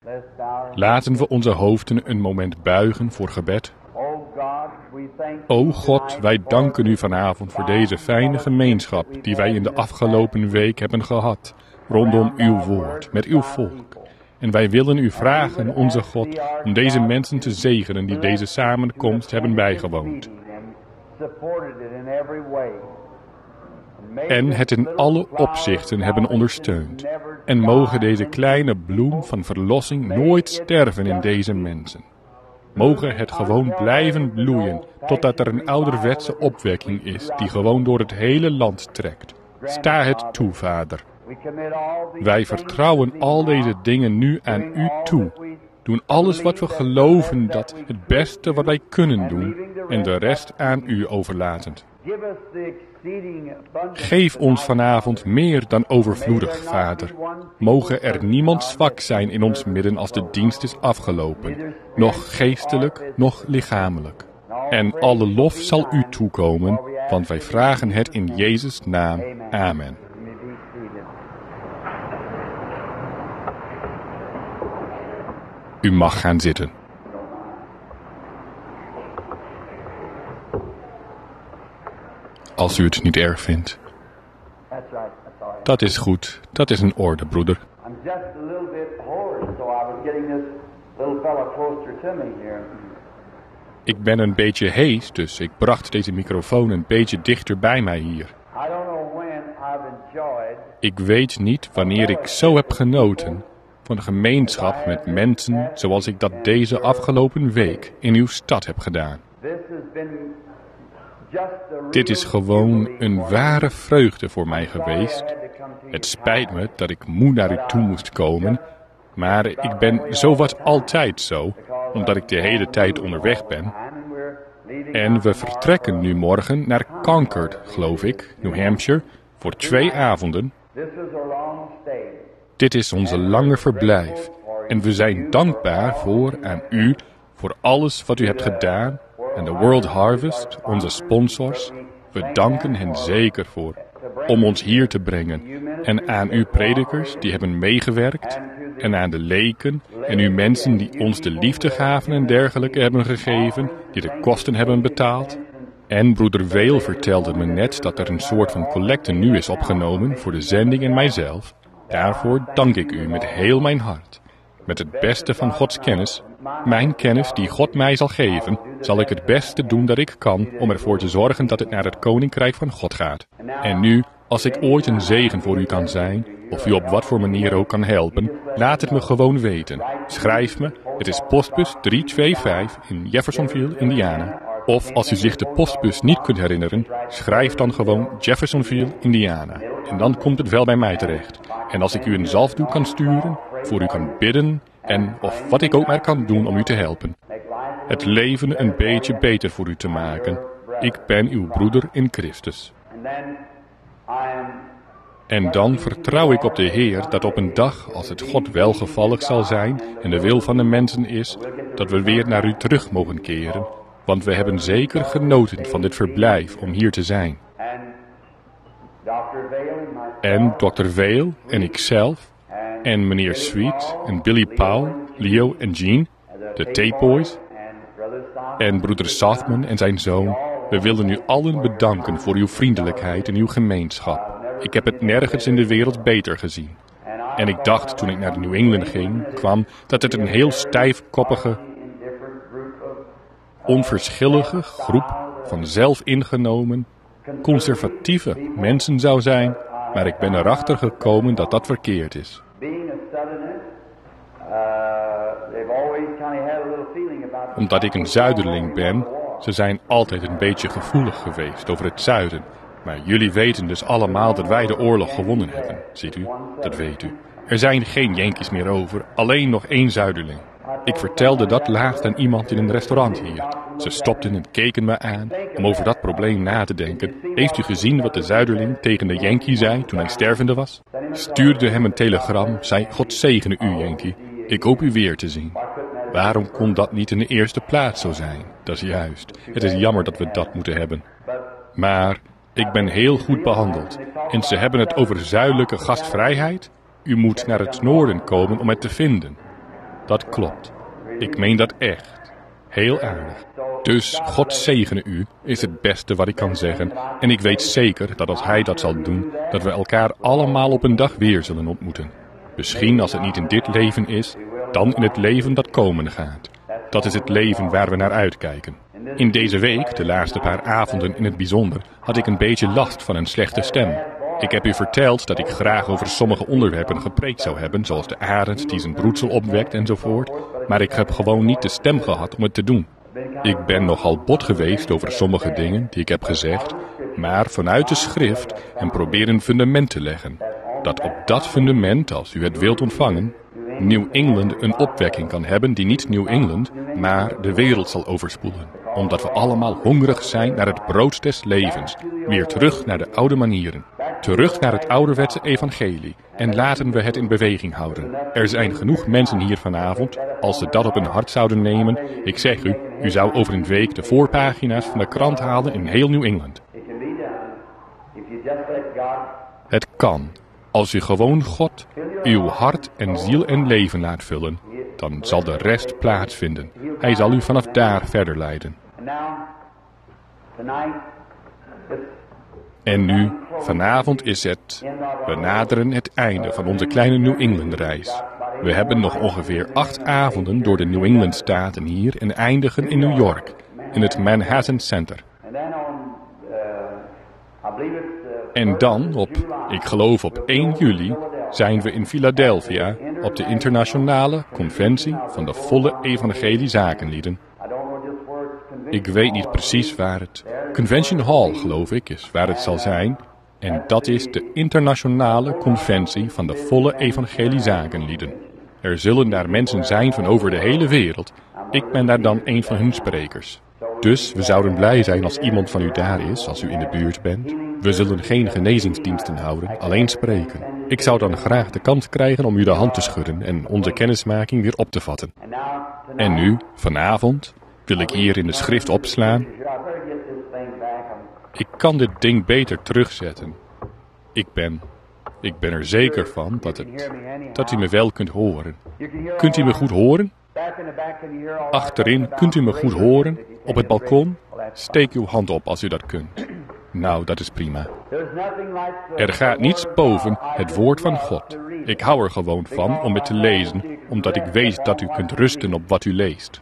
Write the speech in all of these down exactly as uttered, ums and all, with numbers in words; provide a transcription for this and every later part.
Laten we onze hoofden een moment buigen voor gebed. O God, wij danken u vanavond voor deze fijne gemeenschap die wij in de afgelopen week hebben gehad, rondom uw woord, met uw volk. En wij willen u vragen, onze God, om deze mensen te zegenen die deze samenkomst hebben bijgewoond. En het in alle opzichten hebben ondersteund. En mogen deze kleine bloem van verlossing nooit sterven in deze mensen. Mogen het gewoon blijven bloeien, totdat er een ouderwetse opwekking is die gewoon door het hele land trekt. Sta het toe, Vader. Wij vertrouwen al deze dingen nu aan u toe. Doen alles wat we geloven dat het beste wat wij kunnen doen en de rest aan u overlatend. Geef ons vanavond meer dan overvloedig, Vader. Mogen er niemand zwak zijn in ons midden als de dienst is afgelopen, nog geestelijk, nog lichamelijk. En alle lof zal u toekomen, want wij vragen het in Jezus' naam. Amen. U mag gaan zitten. Als u het niet erg vindt. Dat is goed. Dat is in orde, broeder. Ik ben een beetje hees, dus ik bracht deze microfoon een beetje dichter bij mij hier. Ik weet niet wanneer ik zo heb genoten van een gemeenschap met mensen zoals ik dat deze afgelopen week in uw stad heb gedaan. Dit is gewoon een ware vreugde voor mij geweest. Het spijt me dat ik moe naar u toe moest komen, maar ik ben zowat altijd zo, omdat ik de hele tijd onderweg ben. En we vertrekken nu morgen naar Concord, geloof ik, New Hampshire, voor twee avonden. Dit is onze lange verblijf en we zijn dankbaar voor aan u, voor alles wat u hebt gedaan en de World Harvest, onze sponsors. We danken hen zeker voor om ons hier te brengen en aan uw predikers die hebben meegewerkt en aan de leken en uw mensen die ons de liefdegaven en dergelijke hebben gegeven, die de kosten hebben betaald. En broeder Weel vertelde me net dat er een soort van collecte nu is opgenomen voor de zending en mijzelf. Daarvoor dank ik u met heel mijn hart. Met het beste van Gods kennis, mijn kennis die God mij zal geven, zal ik het beste doen dat ik kan om ervoor te zorgen dat het naar het Koninkrijk van God gaat. En nu, als ik ooit een zegen voor u kan zijn, of u op wat voor manier ook kan helpen, laat het me gewoon weten. Schrijf me, het is postbus drie twee vijf in Jeffersonville, Indiana. Of als u zich de postbus niet kunt herinneren, schrijf dan gewoon Jeffersonville, Indiana. En dan komt het wel bij mij terecht. En als ik u een zalfdoek kan sturen, voor u kan bidden, en of wat ik ook maar kan doen om u te helpen. Het leven een beetje beter voor u te maken. Ik ben uw broeder in Christus. En dan vertrouw ik op de Heer dat op een dag, als het God welgevallig zal zijn en de wil van de mensen is, dat we weer naar u terug mogen keren. Want we hebben zeker genoten van dit verblijf om hier te zijn. En dokter Vale en ikzelf en meneer Sweet en Billy Powell, Leo en Jean, de Tape Boys en broeder Sothman en zijn zoon. We willen u allen bedanken voor uw vriendelijkheid en uw gemeenschap. Ik heb het nergens in de wereld beter gezien. En ik dacht toen ik naar New England ging, kwam dat het een heel stijfkoppige, onverschillige groep van zelfingenomen, conservatieve mensen zou zijn, maar ik ben erachter gekomen dat dat verkeerd is. Omdat ik een zuiderling ben, ze zijn altijd een beetje gevoelig geweest over het zuiden. Maar jullie weten dus allemaal dat wij de oorlog gewonnen hebben, ziet u? Dat weet u. Er zijn geen Yankees meer over, alleen nog één zuiderling. Ik vertelde dat laatst aan iemand in een restaurant hier. Ze stopten en keken me aan om over dat probleem na te denken. Heeft u gezien wat de zuiderling tegen de Yankee zei toen hij stervende was? Stuurde hem een telegram, zei: God zegene u, Yankee. Ik hoop u weer te zien. Waarom kon dat niet in de eerste plaats zo zijn? Dat is juist. Het is jammer dat we dat moeten hebben. Maar ik ben heel goed behandeld. En ze hebben het over zuidelijke gastvrijheid. U moet naar het noorden komen om het te vinden. Dat klopt. Ik meen dat echt. Heel aardig. Dus God zegene u is het beste wat ik kan zeggen. En ik weet zeker dat als hij dat zal doen, dat we elkaar allemaal op een dag weer zullen ontmoeten. Misschien als het niet in dit leven is, dan in het leven dat komen gaat. Dat is het leven waar we naar uitkijken. In deze week, de laatste paar avonden in het bijzonder, had ik een beetje last van een slechte stem. Ik heb u verteld dat ik graag over sommige onderwerpen gepreekt zou hebben, zoals de arend die zijn broedsel opwekt enzovoort, maar ik heb gewoon niet de stem gehad om het te doen. Ik ben nogal bot geweest over sommige dingen die ik heb gezegd, maar vanuit de schrift en probeer een fundament te leggen. Dat op dat fundament, als u het wilt ontvangen, New England een opwekking kan hebben die niet New England, maar de wereld zal overspoelen. Omdat we allemaal hongerig zijn naar het brood des levens. Weer terug naar de oude manieren. Terug naar het ouderwetse evangelie. En laten we het in beweging houden. Er zijn genoeg mensen hier vanavond, als ze dat op hun hart zouden nemen. Ik zeg u, u zou over een week de voorpagina's van de krant halen in heel New England. Het kan. Als u gewoon God, uw hart en ziel en leven laat vullen, dan zal de rest plaatsvinden. Hij zal u vanaf daar verder leiden. En nu, vanavond is het, we naderen het einde van onze kleine New England reis. We hebben nog ongeveer acht avonden door de New England staten hier en eindigen in New York, in het Manhattan Center. En dan, op, ik geloof op één juli, zijn we in Philadelphia op de internationale conventie van de volle evangelie zakenlieden. Ik weet niet precies waar het, Convention Hall geloof ik is waar het zal zijn. En dat is de internationale conventie van de volle evangelie zakenlieden. Er zullen daar mensen zijn van over de hele wereld. Ik ben daar dan een van hun sprekers. Dus we zouden blij zijn als iemand van u daar is, als u in de buurt bent. We zullen geen genezingsdiensten houden, alleen spreken. Ik zou dan graag de kans krijgen om u de hand te schudden en onze kennismaking weer op te vatten. En nu, vanavond, wil ik hier in de schrift opslaan. Ik kan dit ding beter terugzetten. Ik ben, ik ben er zeker van dat, het, dat u me wel kunt horen. Kunt u me goed horen? Achterin, kunt u me goed horen? Op het balkon? Steek uw hand op als u dat kunt. Nou, dat is prima. Er gaat niets boven het woord van God. Ik hou er gewoon van om het te lezen, omdat ik weet dat u kunt rusten op wat u leest.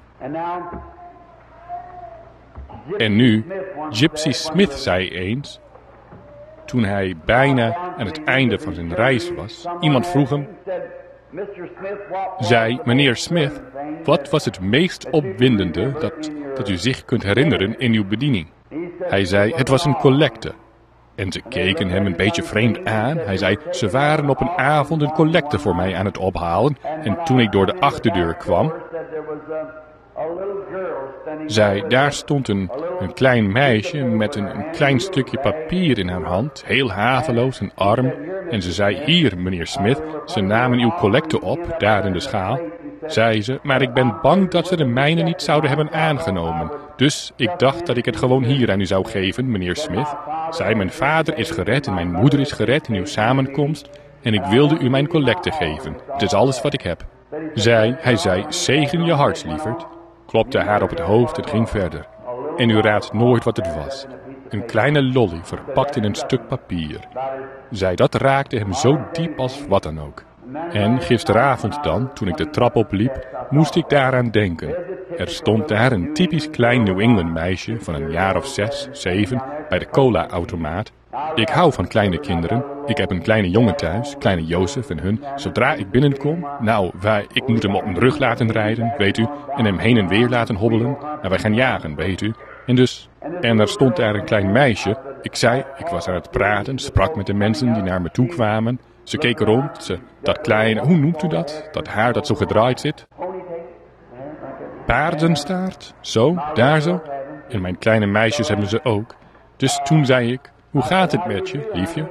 En nu, Gypsy Smith zei eens, toen hij bijna aan het einde van zijn reis was, iemand vroeg hem, zei, meneer Smith, wat was het meest opwindende dat, dat u zich kunt herinneren in uw bediening? Hij zei, het was een collecte. En ze keken hem een beetje vreemd aan. Hij zei, ze waren op een avond een collecte voor mij aan het ophalen. En toen ik door de achterdeur kwam, zei, daar stond een, een klein meisje met een, een klein stukje papier in haar hand, heel haveloos en arm. En ze zei, hier, meneer Smith, ze namen uw collecte op, daar in de schaal. Zei ze, maar ik ben bang dat ze de mijne niet zouden hebben aangenomen. Dus ik dacht dat ik het gewoon hier aan u zou geven, meneer Smith. Zei, mijn vader is gered en mijn moeder is gered in uw samenkomst. En ik wilde u mijn collecte geven. Het is alles wat ik heb. Zij, hij zei, zegen je hart, lieverd. Klopte haar op het hoofd en ging verder. En u raadt nooit wat het was. Een kleine lolly verpakt in een stuk papier. Zij, dat raakte hem zo diep als wat dan ook. En gisteravond dan, toen ik de trap opliep, moest ik daaraan denken. Er stond daar een typisch klein New England meisje van een jaar of zes, zeven, bij de cola-automaat. Ik hou van kleine kinderen. Ik heb een kleine jongen thuis, kleine Jozef en hun. Zodra ik binnenkom, nou, wij, ik moet hem op mijn rug laten rijden, weet u, en hem heen en weer laten hobbelen. En wij gaan jagen, weet u. En dus, en er stond daar een klein meisje. Ik zei, ik was aan het praten, sprak met de mensen die naar me toe kwamen. Ze keken rond, ze, dat kleine, hoe noemt u dat? Dat haar dat zo gedraaid zit? Paardenstaart, zo, daar zo. En mijn kleine meisjes hebben ze ook. Dus toen zei ik, hoe gaat het met je, liefje?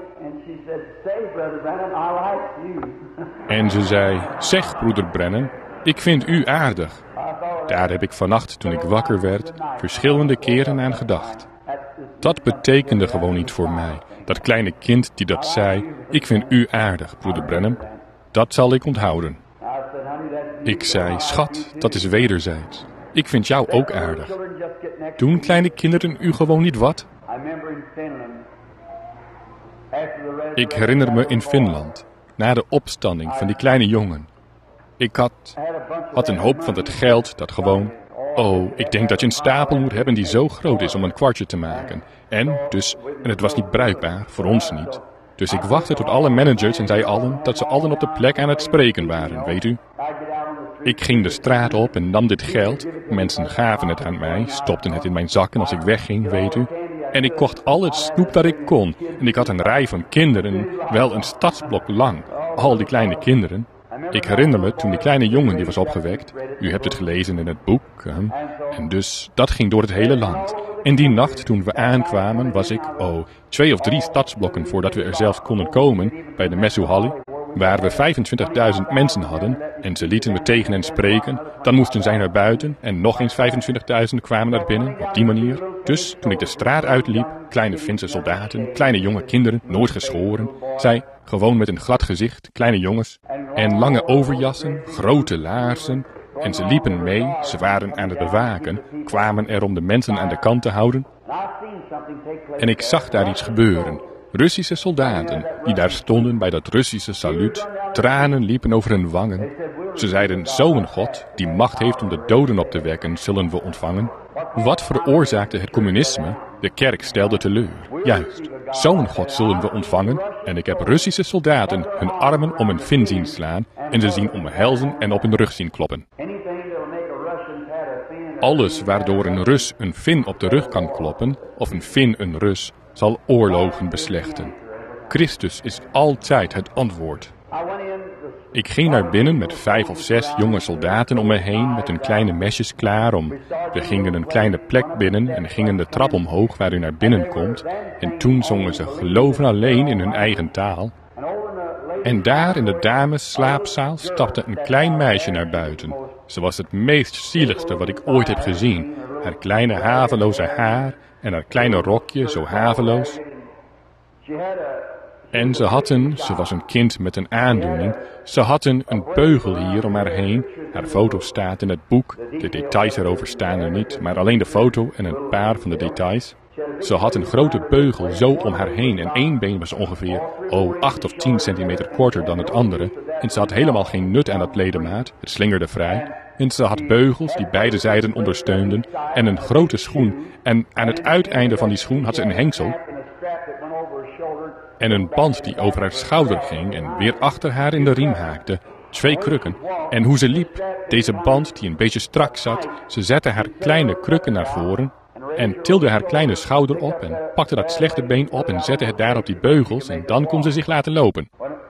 En ze zei, zeg, broeder Brennan, ik vind u aardig. Daar heb ik vannacht, toen ik wakker werd, verschillende keren aan gedacht. Dat betekende gewoon niet voor mij. Dat kleine kind die dat zei, ik vind u aardig, broeder Brennan. Dat zal ik onthouden. Ik zei, schat, dat is wederzijds. Ik vind jou ook aardig. Doen kleine kinderen u gewoon niet wat? Ik herinner me in Finland, na de opstanding van die kleine jongen. Ik had, had een hoop van het geld dat gewoon... Oh, ik denk dat je een stapel moet hebben die zo groot is om een kwartje te maken. En, dus, en het was niet bruikbaar, voor ons niet. Dus ik wachtte tot alle managers en zei allen dat ze allen op de plek aan het spreken waren, weet u. Ik ging de straat op en nam dit geld. Mensen gaven het aan mij, stopten het in mijn zakken als ik wegging, weet u. En ik kocht al het snoep dat ik kon. En ik had een rij van kinderen, wel een stadsblok lang. Al die kleine kinderen. Ik herinner me toen die kleine jongen die was opgewekt. U hebt het gelezen in het boek. Hè? En dus, dat ging door het hele land. En die nacht toen we aankwamen was ik, oh, twee of drie stadsblokken voordat we er zelfs konden komen, bij de Messuhalli, waar we vijfentwintigduizend mensen hadden en ze lieten me tegen hen spreken. Dan moesten zij naar buiten en nog eens vijfentwintigduizend kwamen naar binnen, op die manier. Dus toen ik de straat uitliep, kleine Finse soldaten, kleine jonge kinderen, nooit geschoren, zij gewoon met een glad gezicht, kleine jongens, en lange overjassen, grote laarzen. En ze liepen mee, ze waren aan het bewaken, kwamen er om de mensen aan de kant te houden. En ik zag daar iets gebeuren. Russische soldaten, die daar stonden bij dat Russische saluut, tranen liepen over hun wangen. Ze zeiden, zo'n God, die macht heeft om de doden op te wekken, zullen we ontvangen. Wat veroorzaakte het communisme? De kerk stelde teleur. Juist, zo'n God zullen we ontvangen. En ik heb Russische soldaten hun armen om een Fin zien slaan en ze zien omhelzen en op hun rug zien kloppen. Alles waardoor een Rus een Fin op de rug kan kloppen, of een Fin een Rus, zal oorlogen beslechten. Christus is altijd het antwoord. Ik ging naar binnen met vijf of zes jonge soldaten om me heen met hun kleine mesjes klaar om. We gingen een kleine plek binnen en gingen de trap omhoog waar u naar binnen komt. En toen zongen ze geloven alleen in hun eigen taal. En daar in de dames slaapzaal stapte een klein meisje naar buiten. Ze was het meest zieligste wat ik ooit heb gezien. Haar kleine haveloze haar en haar kleine rokje zo haveloos. En ze had een, ze was een kind met een aandoening, ze had een, een beugel hier om haar heen. Haar foto staat in het boek, de details erover staan er niet, maar alleen de foto en een paar van de details. Ze had een grote beugel zo om haar heen en één been was ongeveer, oh, acht of tien centimeter korter dan het andere. En ze had helemaal geen nut aan dat ledemaat, het slingerde vrij. En ze had beugels die beide zijden ondersteunden en een grote schoen. En aan het uiteinde van die schoen had ze een hengsel. En een band die over haar schouder ging en weer achter haar in de riem haakte. Twee krukken. En hoe ze liep, deze band die een beetje strak zat, ze zette haar kleine krukken naar voren en tilde haar kleine schouder op en pakte dat slechte been op en zette het daar op die beugels en dan kon ze zich laten lopen.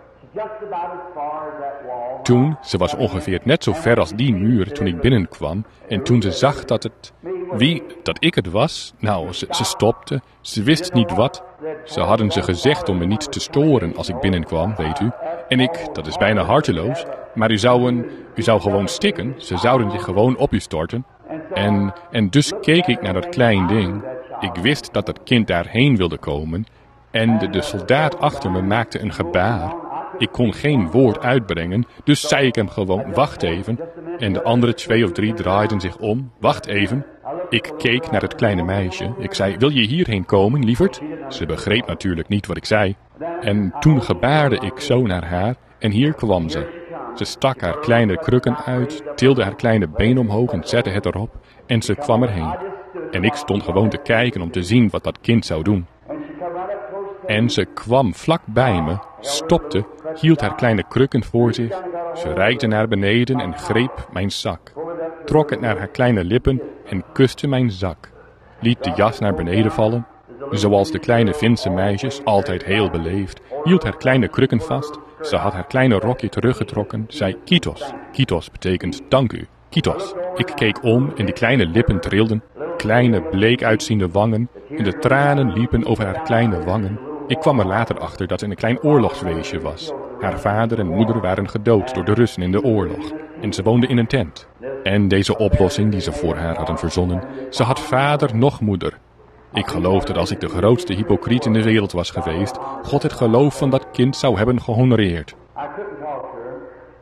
Toen, ze was ongeveer net zo ver als die muur toen ik binnenkwam en toen ze zag dat het, wie, dat ik het was, nou, ze, ze stopte, ze wist niet wat. Ze hadden ze gezegd om me niet te storen als ik binnenkwam, weet u. En ik, dat is bijna harteloos, maar u zou, een, u zou gewoon stikken, ze zouden zich gewoon op u storten. En, en dus keek ik naar dat klein ding. Ik wist dat dat kind daarheen wilde komen en de, de soldaat achter me maakte een gebaar. Ik kon geen woord uitbrengen, dus zei ik hem gewoon, wacht even. En de andere twee of drie draaiden zich om, wacht even. Ik keek naar het kleine meisje. Ik zei, wil je hierheen komen, lieverd? Ze begreep natuurlijk niet wat ik zei. En toen gebaarde ik zo naar haar en hier kwam ze. Ze stak haar kleine krukken uit, tilde haar kleine been omhoog en zette het erop. En ze kwam erheen. En ik stond gewoon te kijken om te zien wat dat kind zou doen. En ze kwam vlak bij me, stopte, hield haar kleine krukken voor zich. Ze reikte naar beneden en greep mijn zak. Trok het naar haar kleine lippen en kuste mijn zak. Liet de jas naar beneden vallen. Zoals de kleine Finse meisjes, altijd heel beleefd, hield haar kleine krukken vast. Ze had haar kleine rokje teruggetrokken, zei kitos. Kitos betekent dank u. Kitos. Ik keek om en die kleine lippen trilden. Kleine bleek uitziende wangen en de tranen liepen over haar kleine wangen. Ik kwam er later achter dat ze een klein oorlogsweesje was. Haar vader en moeder waren gedood door de Russen in de oorlog. En ze woonde in een tent. En deze oplossing die ze voor haar hadden verzonnen, ze had vader noch moeder. Ik geloof dat als ik de grootste hypocriet in de wereld was geweest, God het geloof van dat kind zou hebben gehonoreerd.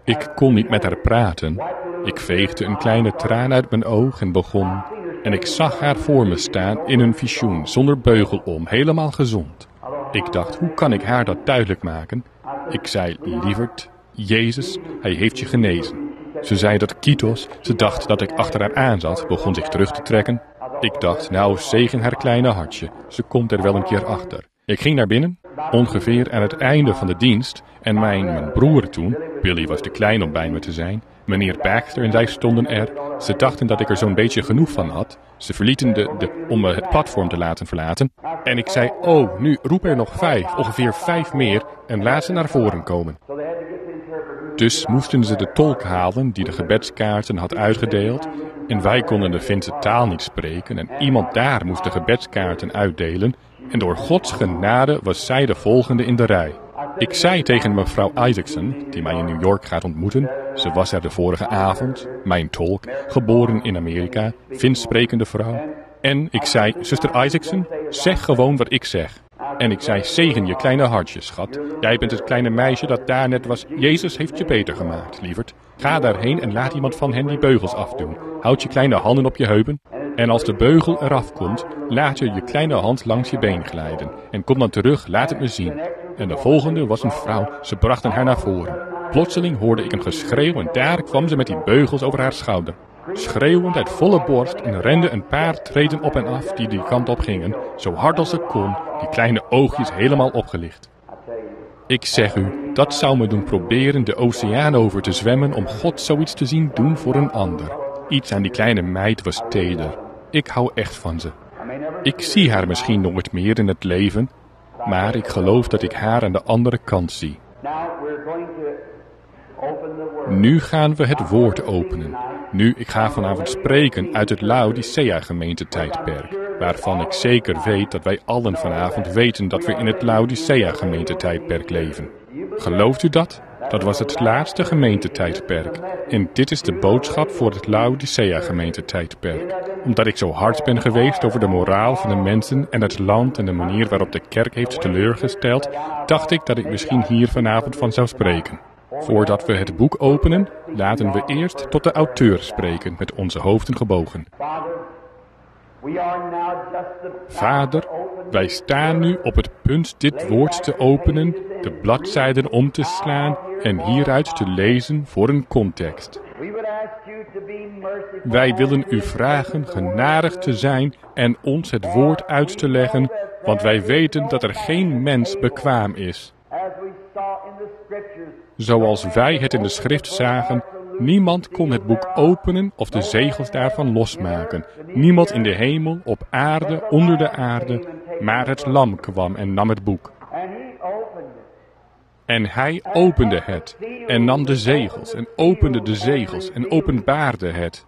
Ik kon niet met haar praten. Ik veegde een kleine traan uit mijn oog en begon. En ik zag haar voor me staan in een visioen, zonder beugel om, helemaal gezond. Ik dacht, hoe kan ik haar dat duidelijk maken? Ik zei, lieverd, Jezus, hij heeft je genezen. Ze zei dat Kitos, ze dacht dat ik achter haar aan zat, begon zich terug te trekken. Ik dacht, nou, zegen haar kleine hartje, ze komt er wel een keer achter. Ik ging naar binnen, ongeveer aan het einde van de dienst, en mijn, mijn broer toen, Billy was te klein om bij me te zijn, meneer Baxter en zij stonden er. Ze dachten dat ik er zo'n beetje genoeg van had. Ze verlieten de, de, om me het platform te laten verlaten. En ik zei, oh, nu roep er nog vijf, ongeveer vijf meer, en laat ze naar voren komen. Dus moesten ze de tolk halen die de gebedskaarten had uitgedeeld. En wij konden de Finse taal niet spreken en iemand daar moest de gebedskaarten uitdelen. En door Gods genade was zij de volgende in de rij. Ik zei tegen mevrouw Isaacson, die mij in New York gaat ontmoeten, ze was er de vorige avond, mijn tolk, geboren in Amerika, Fins sprekende vrouw. En ik zei, zuster Isaacson, zeg gewoon wat ik zeg. En ik zei, zegen je kleine hartje, schat. Jij bent het kleine meisje dat daar net was. Jezus heeft je beter gemaakt, lieverd. Ga daarheen en laat iemand van hen die beugels afdoen. Houd je kleine handen op je heupen. En als de beugel eraf komt, laat je je kleine hand langs je been glijden. En kom dan terug, laat het me zien. En de volgende was een vrouw, ze brachten haar naar voren. Plotseling hoorde ik een geschreeuw en daar kwam ze met die beugels over haar schouder. Schreeuwend uit volle borst en rende een paar treden op en af die die kant op gingen, zo hard als ze kon, die kleine oogjes helemaal opgelicht. Ik zeg u, dat zou me doen proberen de oceaan over te zwemmen om God zoiets te zien doen voor een ander. Iets aan die kleine meid was teder. Ik hou echt van ze. Ik zie haar misschien nooit meer in het leven, maar ik geloof dat ik haar aan de andere kant zie. Nu gaan we het woord openen. Nu, ik ga vanavond spreken uit het Laodicea-gemeentetijdperk, waarvan ik zeker weet dat wij allen vanavond weten dat we in het Laodicea-gemeentetijdperk leven. Gelooft u dat? Dat was het laatste gemeentetijdperk. En dit is de boodschap voor het Laodicea-gemeentetijdperk. Omdat ik zo hard ben geweest over de moraal van de mensen en het land en de manier waarop de kerk heeft teleurgesteld, dacht ik dat ik misschien hier vanavond van zou spreken. Voordat we het boek openen, laten we eerst tot de auteur spreken met onze hoofden gebogen. Vader, wij staan nu op het punt dit woord te openen, de bladzijden om te slaan en hieruit te lezen voor een context. Wij willen u vragen genadig te zijn en ons het woord uit te leggen, want wij weten dat er geen mens bekwaam is. Zoals wij het in de schrift zagen, niemand kon het boek openen of de zegels daarvan losmaken. Niemand in de hemel, op aarde, onder de aarde, maar het lam kwam en nam het boek. En hij opende het en nam de zegels en opende de zegels en openbaarde het.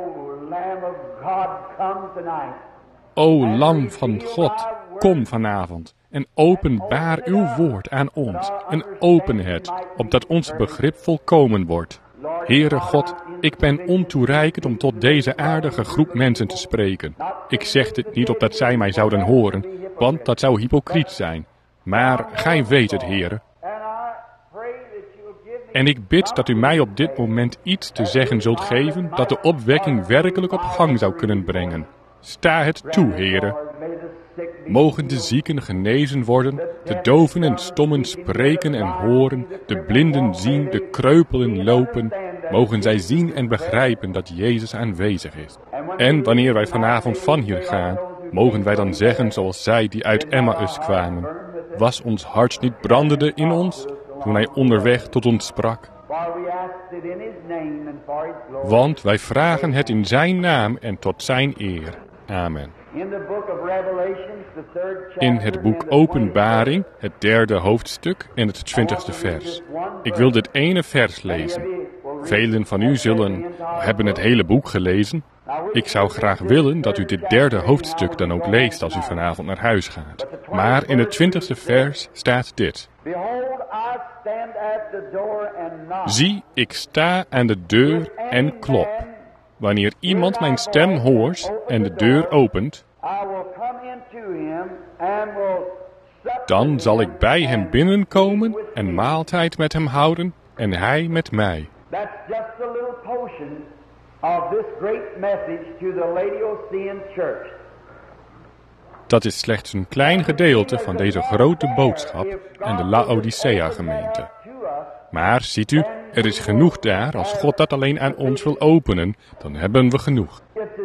O lam van God, kom vanavond en openbaar uw woord aan ons en open het, opdat ons begrip volkomen wordt. Heere God, ik ben ontoereikend om tot deze aardige groep mensen te spreken. Ik zeg dit niet opdat zij mij zouden horen, want dat zou hypocriet zijn. Maar gij weet het, Heere. En ik bid dat u mij op dit moment iets te zeggen zult geven dat de opwekking werkelijk op gang zou kunnen brengen. Sta het toe, Heere. Mogen de zieken genezen worden, de doven en stommen spreken en horen, de blinden zien, de kreupelen lopen. Mogen zij zien en begrijpen dat Jezus aanwezig is. En wanneer wij vanavond van hier gaan, mogen wij dan zeggen zoals zij die uit Emmaus kwamen. Was ons hart niet brandende in ons, toen hij onderweg tot ons sprak? Want wij vragen het in zijn naam en tot zijn eer. Amen. In het boek Openbaring, het derde hoofdstuk en het twintigste vers. Ik wil dit ene vers lezen. Velen van u zullen hebben het hele boek gelezen. Ik zou graag willen dat u dit derde hoofdstuk dan ook leest als u vanavond naar huis gaat. Maar in het twintigste vers staat dit. Zie, ik sta aan de deur en klop. Wanneer iemand mijn stem hoort en de deur opent, dan zal ik bij hem binnenkomen en maaltijd met hem houden en hij met mij. That's just a little portion of this great message to the Laodicean church. Dat is slechts een klein gedeelte van deze grote boodschap aan de Laodicea-gemeente. Maar ziet u, er is genoeg daar. Als God dat alleen aan ons wil openen, dan hebben we genoeg.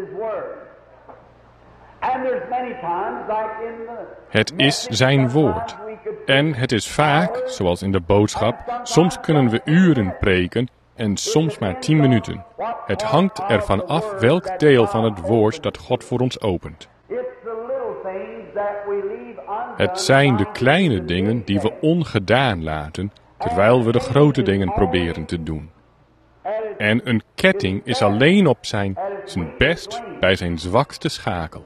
Het is zijn woord. En het is vaak, zoals in de boodschap, soms kunnen we uren preken en soms maar tien minuten. Het hangt ervan af welk deel van het woord dat God voor ons opent. Het zijn de kleine dingen die we ongedaan laten, terwijl we de grote dingen proberen te doen. En een ketting is alleen op zijn, zijn best bij zijn zwakste schakel.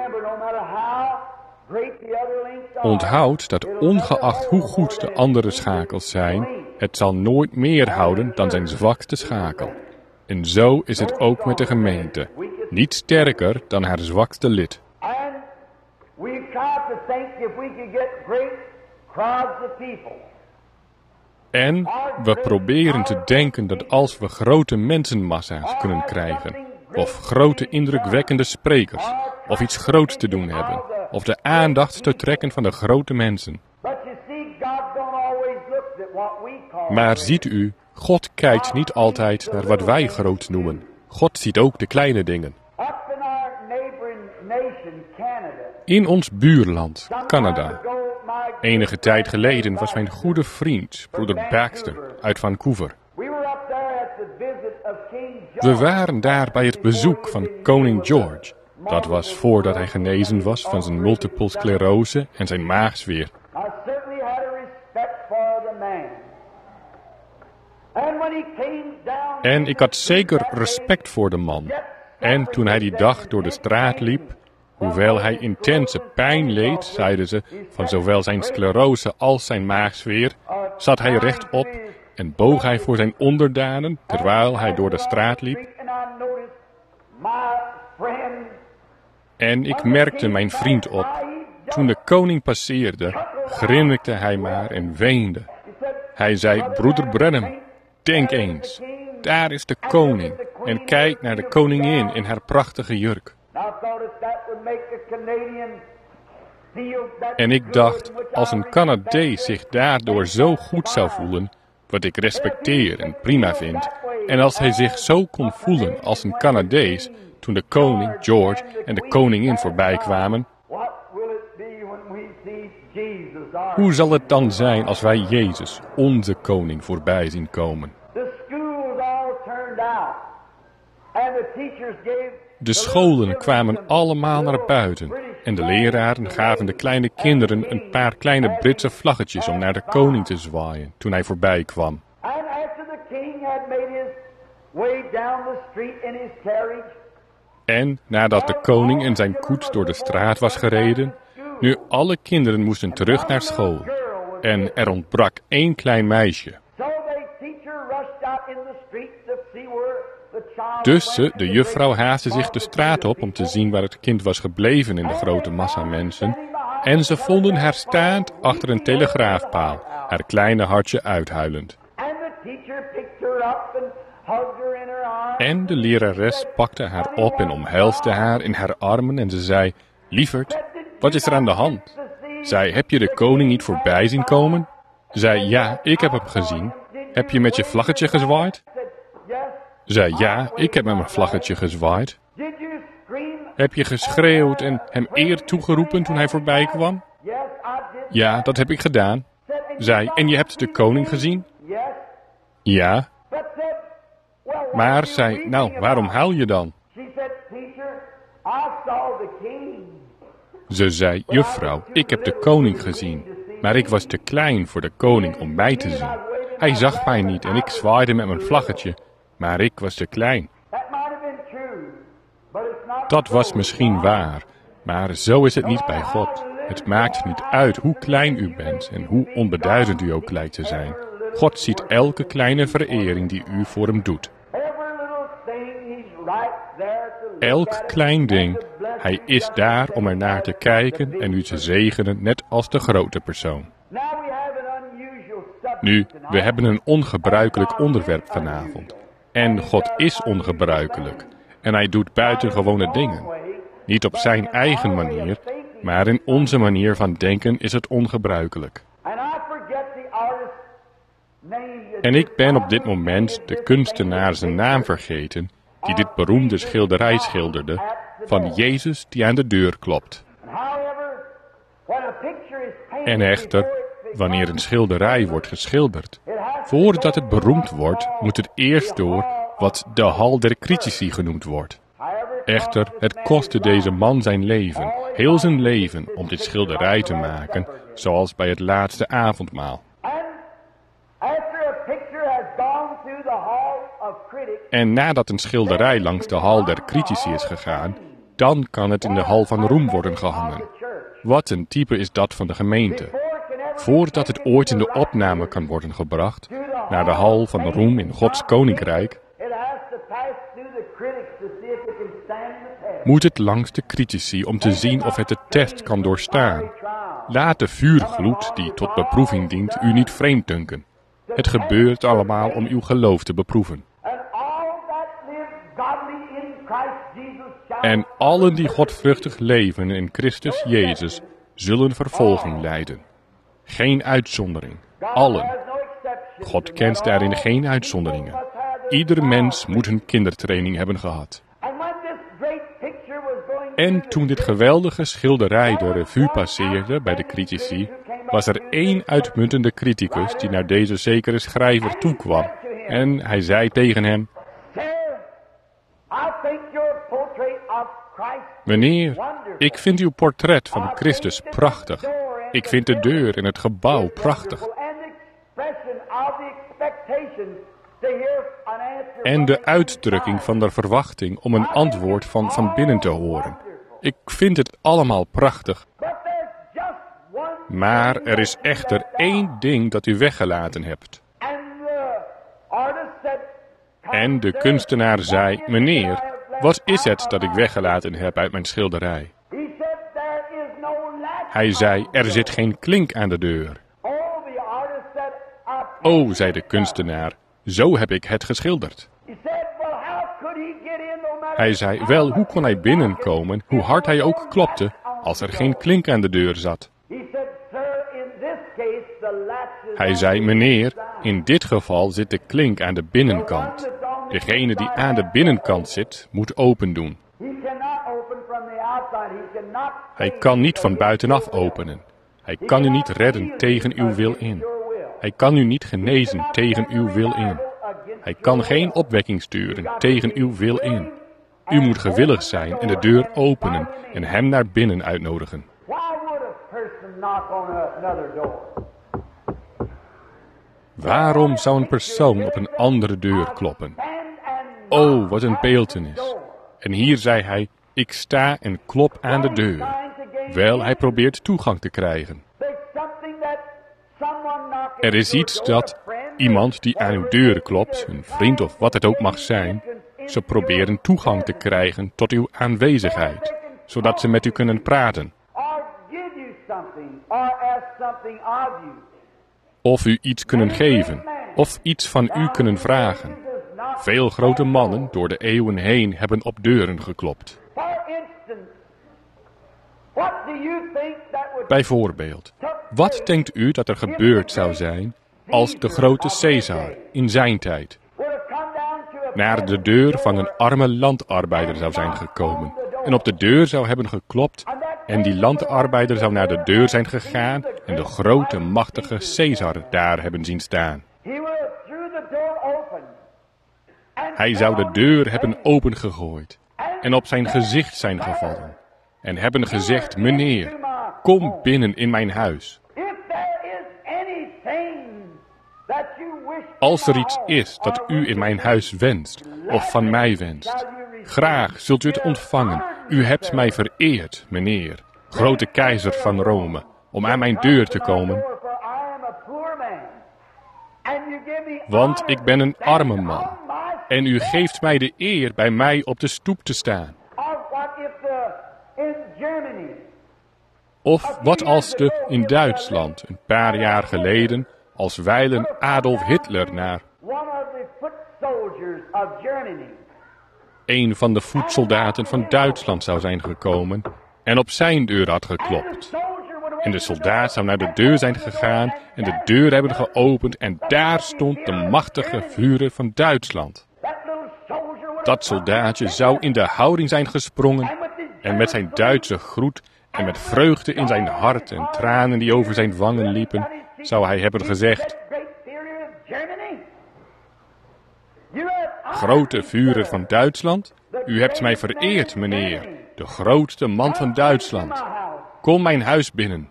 Onthoud dat ongeacht hoe goed de andere schakels zijn, het zal nooit meer houden dan zijn zwakste schakel. En zo is het ook met de gemeente. Niet sterker dan haar zwakste lid. En we proberen te denken dat als we grote mensenmassa's kunnen krijgen, of grote indrukwekkende sprekers, of iets groots te doen hebben, of de aandacht te trekken van de grote mensen. Maar ziet u, God kijkt niet altijd naar wat wij groot noemen. God ziet ook de kleine dingen. In ons buurland, Canada. Enige tijd geleden was mijn goede vriend, broeder Baxter, uit Vancouver. We waren daar bij het bezoek van koning George. Dat was voordat hij genezen was van zijn multiple sclerose en zijn maagzweer. En ik had zeker respect voor de man. En toen hij die dag door de straat liep, hoewel hij intense pijn leed, zeiden ze, van zowel zijn sclerose als zijn maagzweer, zat hij rechtop en boog hij voor zijn onderdanen, terwijl hij door de straat liep. En ik merkte mijn vriend op. Toen de koning passeerde, grinnikte hij maar en weende. Hij zei, broeder Branham, denk eens, daar is de koning. En kijk naar de koningin in haar prachtige jurk. En ik dacht, als een Canadees zich daardoor zo goed zou voelen, wat ik respecteer en prima vind, en als hij zich zo kon voelen als een Canadees, toen de koning, George, en de koningin voorbij kwamen, hoe zal het dan zijn als wij Jezus, onze koning, voorbij zien komen? De scholen kwamen allemaal naar buiten en de leraren gaven de kleine kinderen een paar kleine Britse vlaggetjes om naar de koning te zwaaien toen hij voorbij kwam. En nadat de koning in zijn koets door de straat was gereden, nu alle kinderen moesten terug naar school. En er ontbrak één klein meisje. Dus ze, de juffrouw, haastte zich de straat op om te zien waar het kind was gebleven in de grote massa mensen. En ze vonden haar staand achter een telegraafpaal, haar kleine hartje uithuilend. En de lerares pakte haar op en omhelsde haar in haar armen en ze zei, lieverd, wat is er aan de hand? Zij, heb je de koning niet voorbij zien komen? Zij, ja, ik heb hem gezien. Heb je met je vlaggetje gezwaaid? Zij, ja, ik heb met mijn vlaggetje gezwaaid. Heb je geschreeuwd en hem eer toegeroepen toen hij voorbij kwam? Ja, dat heb ik gedaan. Zij, en je hebt de koning gezien? Ja. Maar zij, nou, waarom huil je dan? Ze zei, juffrouw, ik heb de koning gezien, maar ik was te klein voor de koning om mij te zien. Hij zag mij niet en ik zwaaide met mijn vlaggetje, maar ik was te klein. Dat was misschien waar, maar zo is het niet bij God. Het maakt niet uit hoe klein u bent en hoe onbeduidend u ook lijkt te zijn. God ziet elke kleine verering die u voor hem doet. Elk klein ding, hij is daar om er naar te kijken en u te zegenen, net als de grote persoon. Nu, we hebben een ongebruikelijk onderwerp vanavond. En God is ongebruikelijk. En hij doet buitengewone dingen. Niet op zijn eigen manier, maar in onze manier van denken is het ongebruikelijk. En ik ben op dit moment de kunstenaar zijn naam vergeten, die dit beroemde schilderij schilderde, van Jezus die aan de deur klopt. En echter, wanneer een schilderij wordt geschilderd, voordat het beroemd wordt, moet het eerst door wat de hal der critici genoemd wordt. Echter, het kostte deze man zijn leven, heel zijn leven, om dit schilderij te maken, zoals bij het laatste avondmaal. En nadat een schilderij langs de hal der critici is gegaan, dan kan het in de hal van roem worden gehangen. Wat een type is dat van de gemeente. Voordat het ooit in de opname kan worden gebracht, naar de hal van roem in Gods koninkrijk, moet het langs de critici om te zien of het de test kan doorstaan. Laat de vuurgloed die tot beproeving dient u niet vreemd dunken. Het gebeurt allemaal om uw geloof te beproeven. En allen die godvruchtig leven in Christus Jezus zullen vervolging lijden. Geen uitzondering. Allen. God kent daarin geen uitzonderingen. Ieder mens moet een kindertraining hebben gehad. En toen dit geweldige schilderij de revue passeerde bij de critici, was er één uitmuntende criticus die naar deze zekere schrijver toekwam. En hij zei tegen hem: Meneer, ik vind uw portret van Christus prachtig. Ik vind de deur in het gebouw prachtig. En de uitdrukking van de verwachting om een antwoord van van binnen te horen. Ik vind het allemaal prachtig. Maar er is echter één ding dat u weggelaten hebt. En de kunstenaar zei: Meneer, wat is het dat ik weggelaten heb uit mijn schilderij? Hij zei: Er zit geen klink aan de deur. O, zei de kunstenaar, zo heb ik het geschilderd. Hij zei: Wel, hoe kon hij binnenkomen, hoe hard hij ook klopte, als er geen klink aan de deur zat? Hij zei: Meneer, in dit geval zit de klink aan de binnenkant. Degene die aan de binnenkant zit, moet open doen. Hij kan niet van buitenaf openen. Hij kan u niet redden tegen uw wil in. Hij kan u niet genezen tegen uw wil in. Hij kan geen opwekking sturen tegen uw wil in. U moet gewillig zijn en de deur openen en hem naar binnen uitnodigen. Waarom zou een persoon op een andere deur kloppen? Oh, wat een beeltenis. En hier zei hij: Ik sta en klop aan de deur. Wel, hij probeert toegang te krijgen. Er is iets dat iemand die aan uw deur klopt, een vriend of wat het ook mag zijn, ze proberen toegang te krijgen tot uw aanwezigheid, zodat ze met u kunnen praten. Of u iets kunnen geven, of iets van u kunnen vragen. Veel grote mannen door de eeuwen heen hebben op deuren geklopt. Bijvoorbeeld, wat denkt u dat er gebeurd zou zijn als de grote Caesar in zijn tijd naar de deur van een arme landarbeider zou zijn gekomen en op de deur zou hebben geklopt en die landarbeider zou naar de deur zijn gegaan en de grote machtige Caesar daar hebben zien staan? Hij zou de deur hebben opengegooid en op zijn gezicht zijn gevallen en hebben gezegd: Meneer, kom binnen in mijn huis. Als er iets is dat u in mijn huis wenst of van mij wenst, graag zult u het ontvangen. U hebt mij vereerd, meneer, grote keizer van Rome, om aan mijn deur te komen. Want ik ben een arme man. En u geeft mij de eer bij mij op de stoep te staan. Of wat als de in Duitsland een paar jaar geleden, als wijlen Adolf Hitler naar een van de voetsoldaten van Duitsland zou zijn gekomen en op zijn deur had geklopt. En de soldaat zou naar de deur zijn gegaan en de deur hebben geopend en daar stond de machtige Führer van Duitsland. Dat soldaatje zou in de houding zijn gesprongen en met zijn Duitse groet en met vreugde in zijn hart en tranen die over zijn wangen liepen, zou hij hebben gezegd: Grote Führer van Duitsland, u hebt mij vereerd, meneer, de grootste man van Duitsland. Kom mijn huis binnen.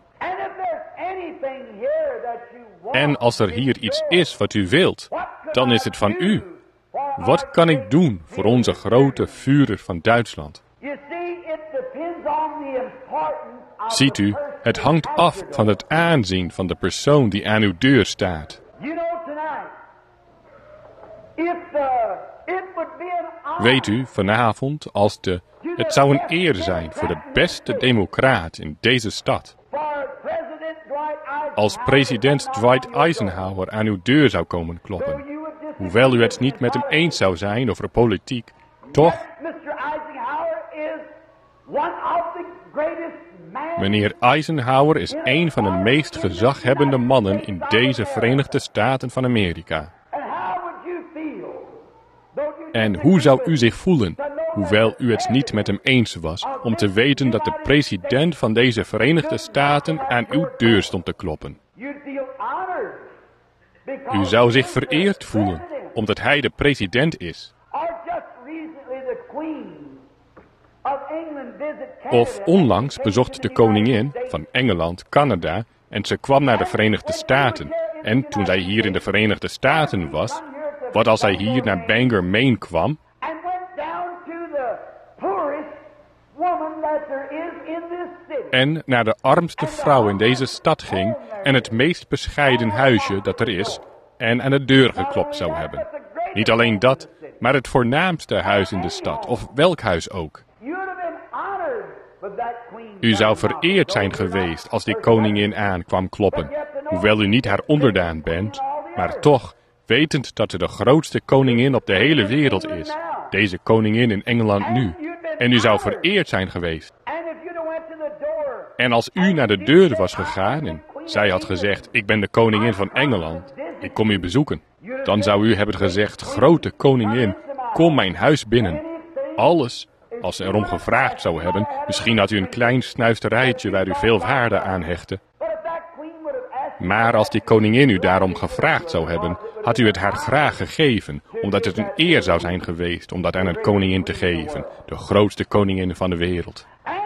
En als er hier iets is wat u wilt, dan is het van u. Wat kan ik doen voor onze grote Führer van Duitsland? Ziet u, het hangt af van het aanzien van de persoon die aan uw deur staat. Weet u, vanavond, als de... Het zou een eer zijn voor de beste democraat in deze stad. Als president Dwight Eisenhower aan uw deur zou komen kloppen. Hoewel u het niet met hem eens zou zijn over politiek, toch... Meneer Eisenhower is een van de meest gezaghebbende mannen in deze Verenigde Staten van Amerika. En hoe zou u zich voelen, hoewel u het niet met hem eens was, om te weten dat de president van deze Verenigde Staten aan uw deur stond te kloppen? U zou zich vereerd voelen, omdat hij de president is. Of onlangs bezocht de koningin van Engeland Canada en ze kwam naar de Verenigde Staten. En toen zij hier in de Verenigde Staten was, wat als hij hier naar Bangor, Maine kwam en naar de armste vrouw in deze stad ging en het meest bescheiden huisje dat er is en aan de deur geklopt zou hebben. Niet alleen dat, maar het voornaamste huis in de stad, of welk huis ook. U zou vereerd zijn geweest als die koningin aankwam kloppen, hoewel u niet haar onderdaan bent, maar toch, wetend dat ze de grootste koningin op de hele wereld is, deze koningin in Engeland nu, en u zou vereerd zijn geweest. En als u naar de deur was gegaan en zij had gezegd, ik ben de koningin van Engeland, ik kom u bezoeken, dan zou u hebben gezegd, grote koningin, kom mijn huis binnen. Alles, als ze erom gevraagd zou hebben, misschien had u een klein snuisterijtje waar u veel waarde aan hechtte. Maar als die koningin u daarom gevraagd zou hebben, had u het haar graag gegeven, omdat het een eer zou zijn geweest om dat aan een koningin te geven, de grootste koningin van de wereld.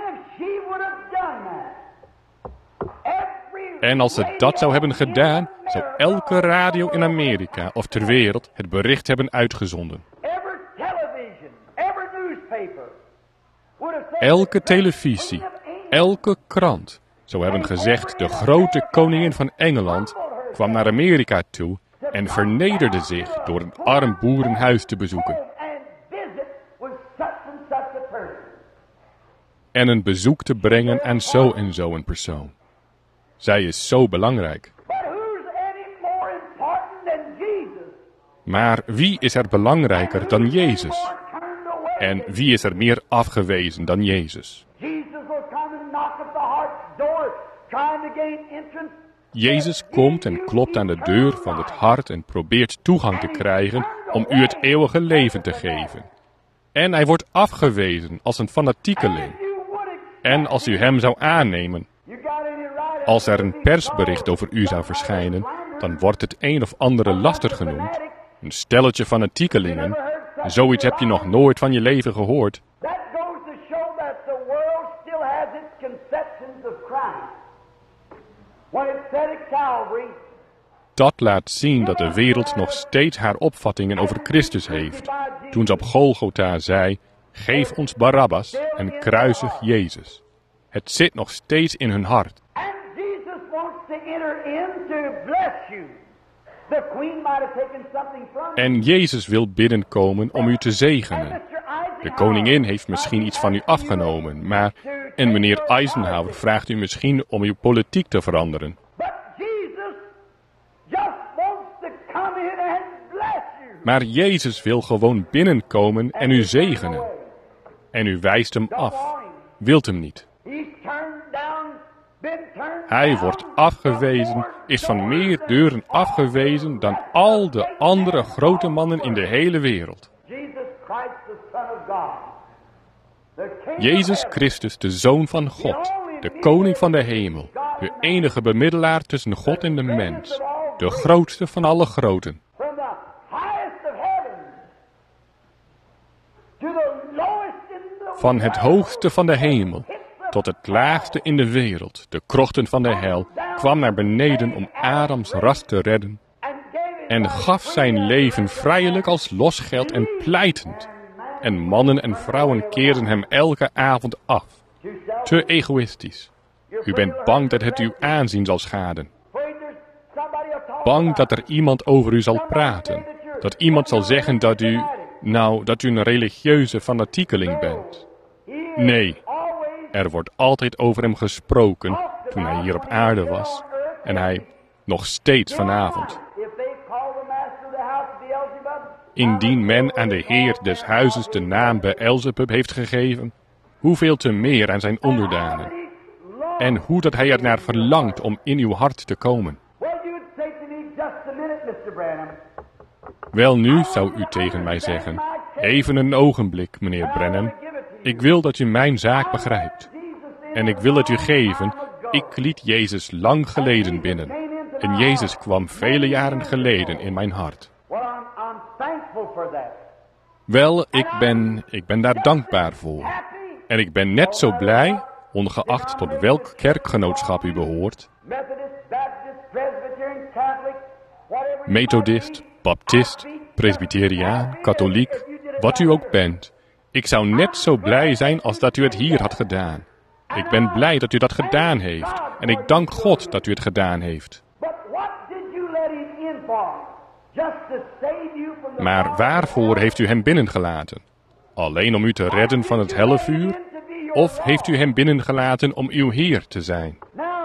En als ze dat zou hebben gedaan, zou elke radio in Amerika of ter wereld het bericht hebben uitgezonden. Elke televisie, elke krant zou hebben gezegd, de grote koningin van Engeland kwam naar Amerika toe en vernederde zich door een arm boerenhuis te bezoeken. En een bezoek te brengen aan zo en zo een persoon. Zij is zo belangrijk. Maar wie is er belangrijker dan Jezus? En wie is er meer afgewezen dan Jezus? Jezus komt en klopt aan de deur van het hart en probeert toegang te krijgen om u het eeuwige leven te geven. En hij wordt afgewezen als een fanatiekeling. En als u hem zou aannemen, als er een persbericht over u zou verschijnen, dan wordt het een of andere laster genoemd. Een stelletje fanatiekelingen. Zoiets heb je nog nooit van je leven gehoord. Dat laat zien dat de wereld nog steeds haar opvattingen over Christus heeft. Toen ze op Golgotha zei, geef ons Barabbas en kruisig Jezus. Het zit nog steeds in hun hart. En Jezus wil binnenkomen om u te zegenen. De koningin heeft misschien iets van u afgenomen, maar... En meneer Eisenhower vraagt u misschien om uw politiek te veranderen. Maar Jezus wil gewoon binnenkomen en u zegenen. En u wijst hem af. Wilt hem niet. Hij wordt afgewezen, is van meer deuren afgewezen dan al de andere grote mannen in de hele wereld. Jezus Christus, de Zoon van God, de Koning van de hemel, de enige bemiddelaar tussen God en de mens, de grootste van alle groten. Van het hoogste van de hemel tot het laagste in de wereld, de krochten van de hel, kwam naar beneden om Adams ras te redden en gaf zijn leven vrijelijk als losgeld en pleitend. En mannen en vrouwen keerden hem elke avond af. Te egoïstisch. U bent bang dat het uw aanzien zal schaden. Bang dat er iemand over u zal praten. Dat iemand zal zeggen dat u, nou, dat u een religieuze fanatiekeling bent. Nee, er wordt altijd over hem gesproken toen hij hier op aarde was. En hij, nog steeds vanavond. Indien men aan de Heer des huizes de naam Beelzebub heeft gegeven, hoeveel te meer aan zijn onderdanen. En hoe dat hij ernaar verlangt om in uw hart te komen. Wel nu zou u tegen mij zeggen, even een ogenblik, meneer Branham. Ik wil dat u mijn zaak begrijpt. En ik wil het u geven, ik liet Jezus lang geleden binnen. En Jezus kwam vele jaren geleden in mijn hart. Wel, ik ben, ik ben daar dankbaar voor. En ik ben net zo blij, ongeacht tot welk kerkgenootschap u behoort. Methodist, Baptist, Presbyteriaan, Katholiek, wat u ook bent. Ik zou net zo blij zijn als dat u het hier had gedaan. Ik ben blij dat u dat gedaan heeft. En ik dank God dat u het gedaan heeft. Maar waarvoor heeft u hem binnengelaten? Alleen om u te redden van het hellevuur? Of heeft u hem binnengelaten om uw Heer te zijn?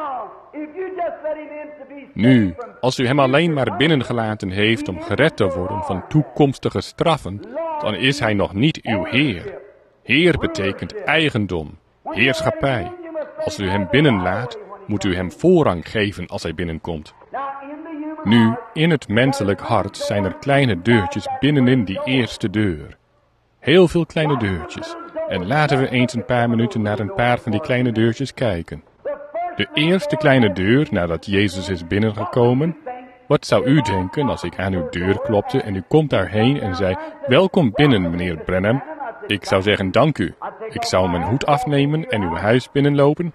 Nu, als u hem alleen maar binnengelaten heeft om gered te worden van toekomstige straffen, dan is hij nog niet uw Heer. Heer betekent eigendom, heerschappij. Als u hem binnenlaat, moet u hem voorrang geven als hij binnenkomt. Nu, in het menselijk hart zijn er kleine deurtjes binnenin die eerste deur. Heel veel kleine deurtjes. En laten we eens een paar minuten naar een paar van die kleine deurtjes kijken. De eerste kleine deur nadat Jezus is binnengekomen. Wat zou u denken als ik aan uw deur klopte en u komt daarheen en zei, welkom binnen, meneer Branham. Ik zou zeggen, dank u. Ik zou mijn hoed afnemen en uw huis binnenlopen.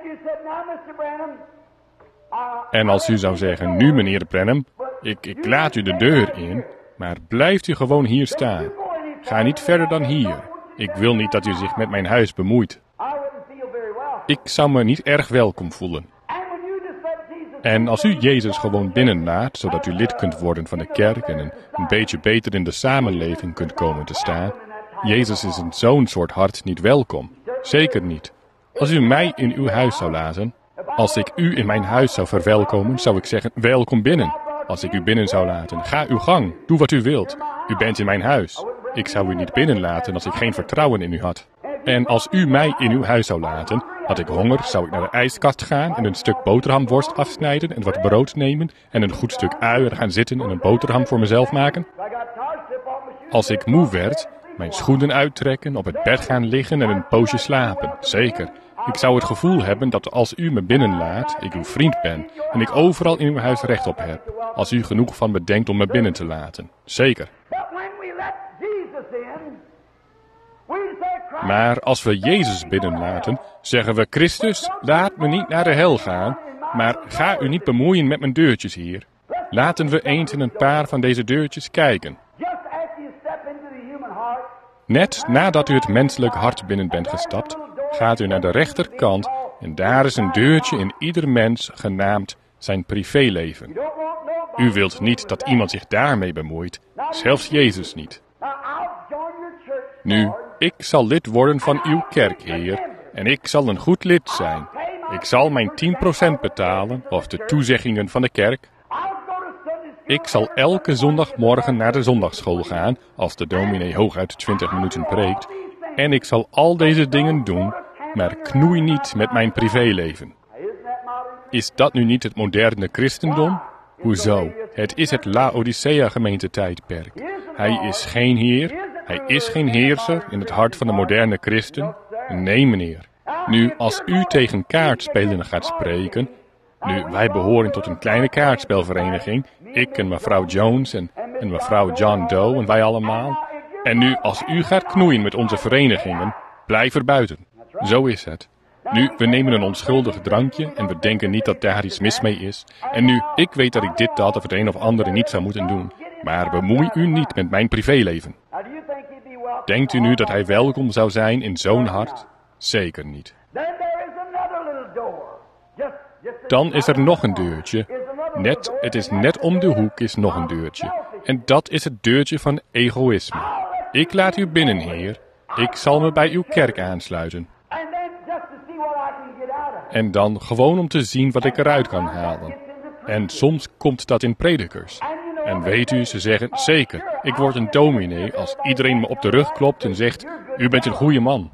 En als u zou zeggen, nu meneer Branham, ik, ik laat u de deur in, maar blijft u gewoon hier staan. Ga niet verder dan hier. Ik wil niet dat u zich met mijn huis bemoeit. Ik zou me niet erg welkom voelen. En als u Jezus gewoon binnenlaat, zodat u lid kunt worden van de kerk en een, een beetje beter in de samenleving kunt komen te staan, Jezus is in zo'n soort hart niet welkom. Zeker niet. Als u mij in uw huis zou laten, als ik u in mijn huis zou verwelkomen, zou ik zeggen, welkom binnen. Als ik u binnen zou laten, ga uw gang, doe wat u wilt. U bent in mijn huis. Ik zou u niet binnenlaten als ik geen vertrouwen in u had. En als u mij in uw huis zou laten, had ik honger, zou ik naar de ijskast gaan en een stuk boterhamworst afsnijden en wat brood nemen en een goed stuk ui er gaan zitten en een boterham voor mezelf maken. Als ik moe werd, mijn schoenen uittrekken, op het bed gaan liggen en een poosje slapen. Zeker. Ik zou het gevoel hebben dat als u me binnenlaat, ik uw vriend ben en ik overal in uw huis recht op heb. Als u genoeg van me denkt om me binnen te laten. Zeker. Maar als we Jezus binnenlaten, zeggen we, Christus, laat me niet naar de hel gaan, maar ga u niet bemoeien met mijn deurtjes hier. Laten we eens in een paar van deze deurtjes kijken. Net nadat u het menselijk hart binnen bent gestapt, gaat u naar de rechterkant en daar is een deurtje in ieder mens genaamd zijn privéleven. U wilt niet dat iemand zich daarmee bemoeit, zelfs Jezus niet. Nu, ik zal lid worden van uw kerk, Heer, en ik zal een goed lid zijn. Ik zal mijn tien procent betalen, of de toezeggingen van de kerk. Ik zal elke zondagmorgen naar de zondagschool gaan, als de dominee hooguit twintig minuten preekt. En ik zal al deze dingen doen, maar knoei niet met mijn privéleven. Is dat nu niet het moderne christendom? Hoezo? Het is het Laodicea gemeentetijdperk. Hij is geen heer, hij is geen heerser in het hart van de moderne christen. Nee, meneer. Nu, als u tegen kaartspelen gaat spreken... Nu, wij behoren tot een kleine kaartspelvereniging. Ik en mevrouw Jones en, en mevrouw John Doe en wij allemaal. En nu, als u gaat knoeien met onze verenigingen, blijf er buiten. Zo is het. Nu, we nemen een onschuldig drankje en we denken niet dat daar iets mis mee is. En nu, ik weet dat ik dit, dat of het een of andere niet zou moeten doen. Maar bemoei u niet met mijn privéleven. Denkt u nu dat hij welkom zou zijn in zo'n hart? Zeker niet. Dan is er nog een deurtje. Net, het is net om de hoek is nog een deurtje. En dat is het deurtje van egoïsme. Ik laat u binnen, Heer. Ik zal me bij uw kerk aansluiten. En dan gewoon om te zien wat ik eruit kan halen. En soms komt dat in predikers. En weet u, ze zeggen, zeker, ik word een dominee als iedereen me op de rug klopt en zegt, u bent een goede man.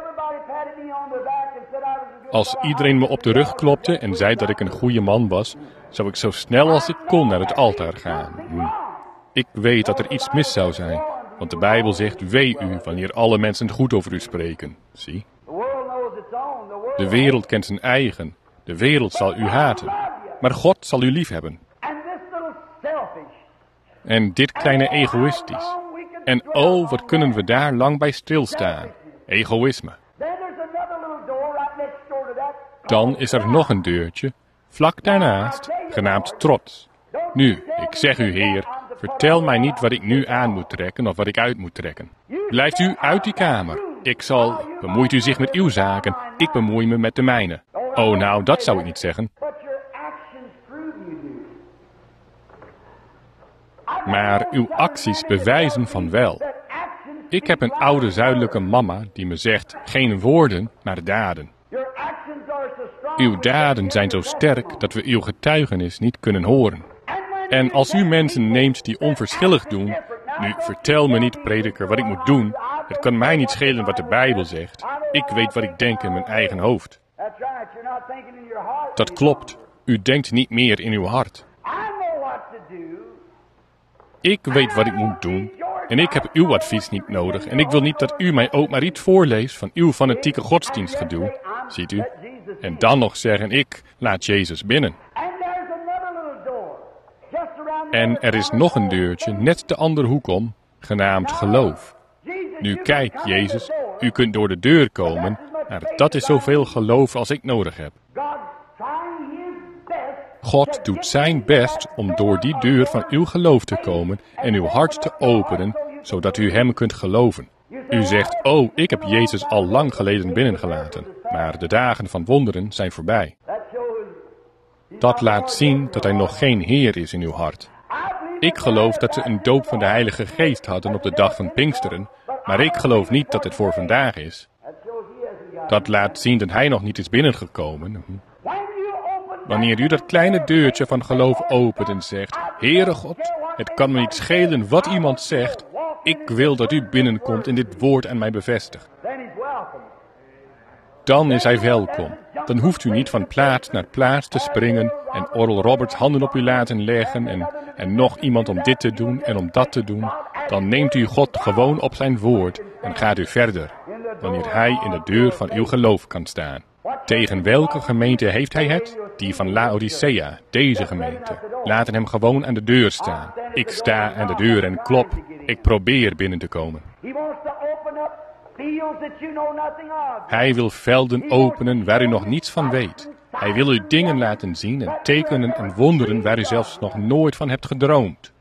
Als iedereen me op de rug klopte en zei dat ik een goede man was, zou ik zo snel als ik kon naar het altaar gaan. Hm. Ik weet dat er iets mis zou zijn, want de Bijbel zegt, wee u wanneer alle mensen goed over u spreken. Zie? De wereld kent zijn eigen, de wereld zal u haten, maar God zal u liefhebben. En dit kleine egoïstisch. En oh, wat kunnen we daar lang bij stilstaan. Egoïsme. Dan is er nog een deurtje, vlak daarnaast, genaamd trots. Nu, ik zeg u, Heer, vertel mij niet wat ik nu aan moet trekken of wat ik uit moet trekken. Blijft u uit die kamer. Ik zal, bemoeit u zich met uw zaken, ik bemoei me met de mijne. Oh, nou, dat zou ik niet zeggen. Maar uw acties bewijzen van wel. Ik heb een oude zuidelijke mama die me zegt, geen woorden, maar daden. Uw daden zijn zo sterk dat we uw getuigenis niet kunnen horen. En als u mensen neemt die onverschillig doen, nu vertel me niet, prediker, wat ik moet doen. Het kan mij niet schelen wat de Bijbel zegt. Ik weet wat ik denk in mijn eigen hoofd. Dat klopt. U denkt niet meer in uw hart. Ik weet wat ik moet doen. En ik heb uw advies niet nodig. En ik wil niet dat u mij ook maar iets voorleest van uw fanatieke godsdienstgedoe. Ziet u? En dan nog zeggen, ik laat Jezus binnen. En er is nog een deurtje, net de andere hoek om, genaamd geloof. Nu kijk, Jezus, u kunt door de deur komen, maar dat is zoveel geloof als ik nodig heb. God doet zijn best om door die deur van uw geloof te komen en uw hart te openen, zodat u hem kunt geloven. U zegt, oh, ik heb Jezus al lang geleden binnengelaten, maar de dagen van wonderen zijn voorbij. Dat laat zien dat hij nog geen Heer is in uw hart. Ik geloof dat ze een doop van de Heilige Geest hadden op de dag van Pinksteren, maar ik geloof niet dat het voor vandaag is. Dat laat zien dat hij nog niet is binnengekomen. Wanneer u dat kleine deurtje van geloof opent en zegt, Heere God, het kan me niet schelen wat iemand zegt, ik wil dat u binnenkomt en dit woord aan mij bevestigt. Dan is hij welkom. Dan hoeft u niet van plaats naar plaats te springen en Oral Roberts handen op u laten leggen en, en nog iemand om dit te doen en om dat te doen. Dan neemt u God gewoon op zijn woord en gaat u verder, wanneer hij in de deur van uw geloof kan staan. Tegen welke gemeente heeft hij het? Die van Laodicea, deze gemeente. Laten hem gewoon aan de deur staan. Ik sta aan de deur en klop. Ik probeer binnen te komen. Hij wil velden openen waar u nog niets van weet. Hij wil u dingen laten zien en tekenen en wonderen waar u zelfs nog nooit van hebt gedroomd.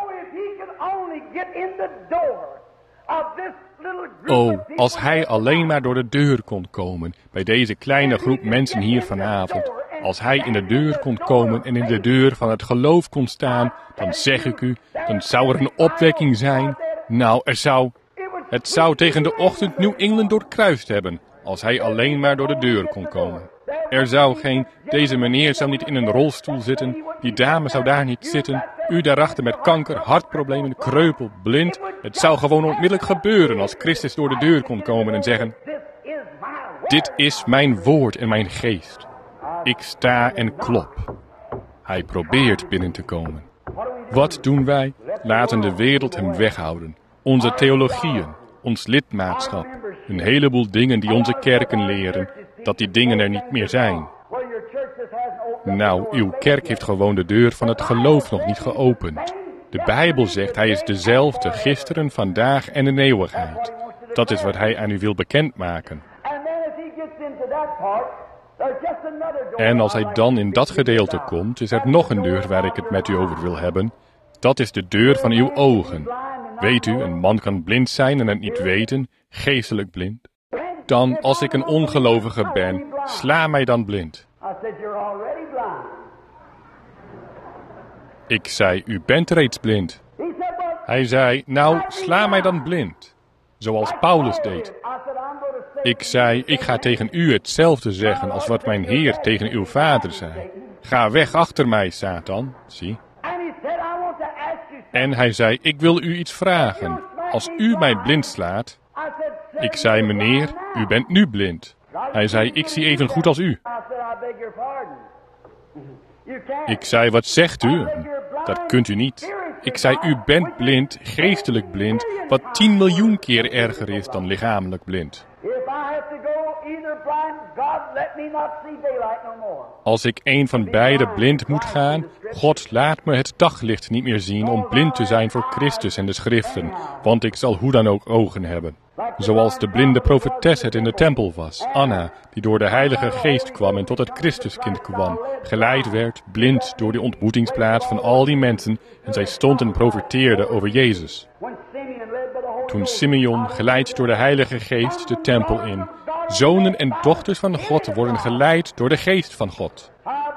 Oh, als hij alleen maar door de deur kon komen, bij deze kleine groep mensen hier vanavond. Als hij in de deur kon komen en in de deur van het geloof kon staan, dan zeg ik u, dan zou er een opwekking zijn. Nou, er zou... Het zou tegen de ochtend New England doorkruist hebben, als hij alleen maar door de deur kon komen. Er zou geen, deze meneer zou niet in een rolstoel zitten, die dame zou daar niet zitten, u daarachter met kanker, hartproblemen, kreupel, blind. Het zou gewoon onmiddellijk gebeuren als Christus door de deur kon komen en zeggen, dit is mijn woord en mijn geest. Ik sta en klop. Hij probeert binnen te komen. Wat doen wij? Laten de wereld hem weghouden. Onze theologieën, ons lidmaatschap, een heleboel dingen die onze kerken leren, dat die dingen er niet meer zijn. Nou, uw kerk heeft gewoon de deur van het geloof nog niet geopend. De Bijbel zegt, hij is dezelfde gisteren, vandaag en in eeuwigheid. Dat is wat hij aan u wil bekendmaken. En als hij dan in dat gedeelte komt, is er nog een deur waar ik het met u over wil hebben. Dat is de deur van uw ogen. Weet u, een man kan blind zijn en het niet weten, geestelijk blind. Dan, als ik een ongelovige ben, sla mij dan blind. Ik zei, u bent reeds blind. Hij zei, nou, sla mij dan blind. Zoals Paulus deed. Ik zei, ik ga tegen u hetzelfde zeggen als wat mijn Heer tegen uw vader zei. Ga weg achter mij, Satan. Zie. En hij zei, ik wil u iets vragen. Als u mij blind slaat. Ik zei, meneer, u bent nu blind. Hij zei, ik zie even goed als u. Ik zei, wat zegt u? Dat kunt u niet. Ik zei, u bent blind, geestelijk blind, wat tien miljoen keer erger is dan lichamelijk blind. Als ik een van beide blind moet gaan, God laat me het daglicht niet meer zien om blind te zijn voor Christus en de schriften, want ik zal hoe dan ook ogen hebben. Zoals de blinde profetes het in de tempel was, Anna, die door de Heilige Geest kwam en tot het Christuskind kwam, geleid werd, blind door de ontmoetingsplaats van al die mensen, en zij stond en profeteerde over Jezus. Toen Simeon, geleid door de Heilige Geest, de tempel in, zonen en dochters van God worden geleid door de Geest van God.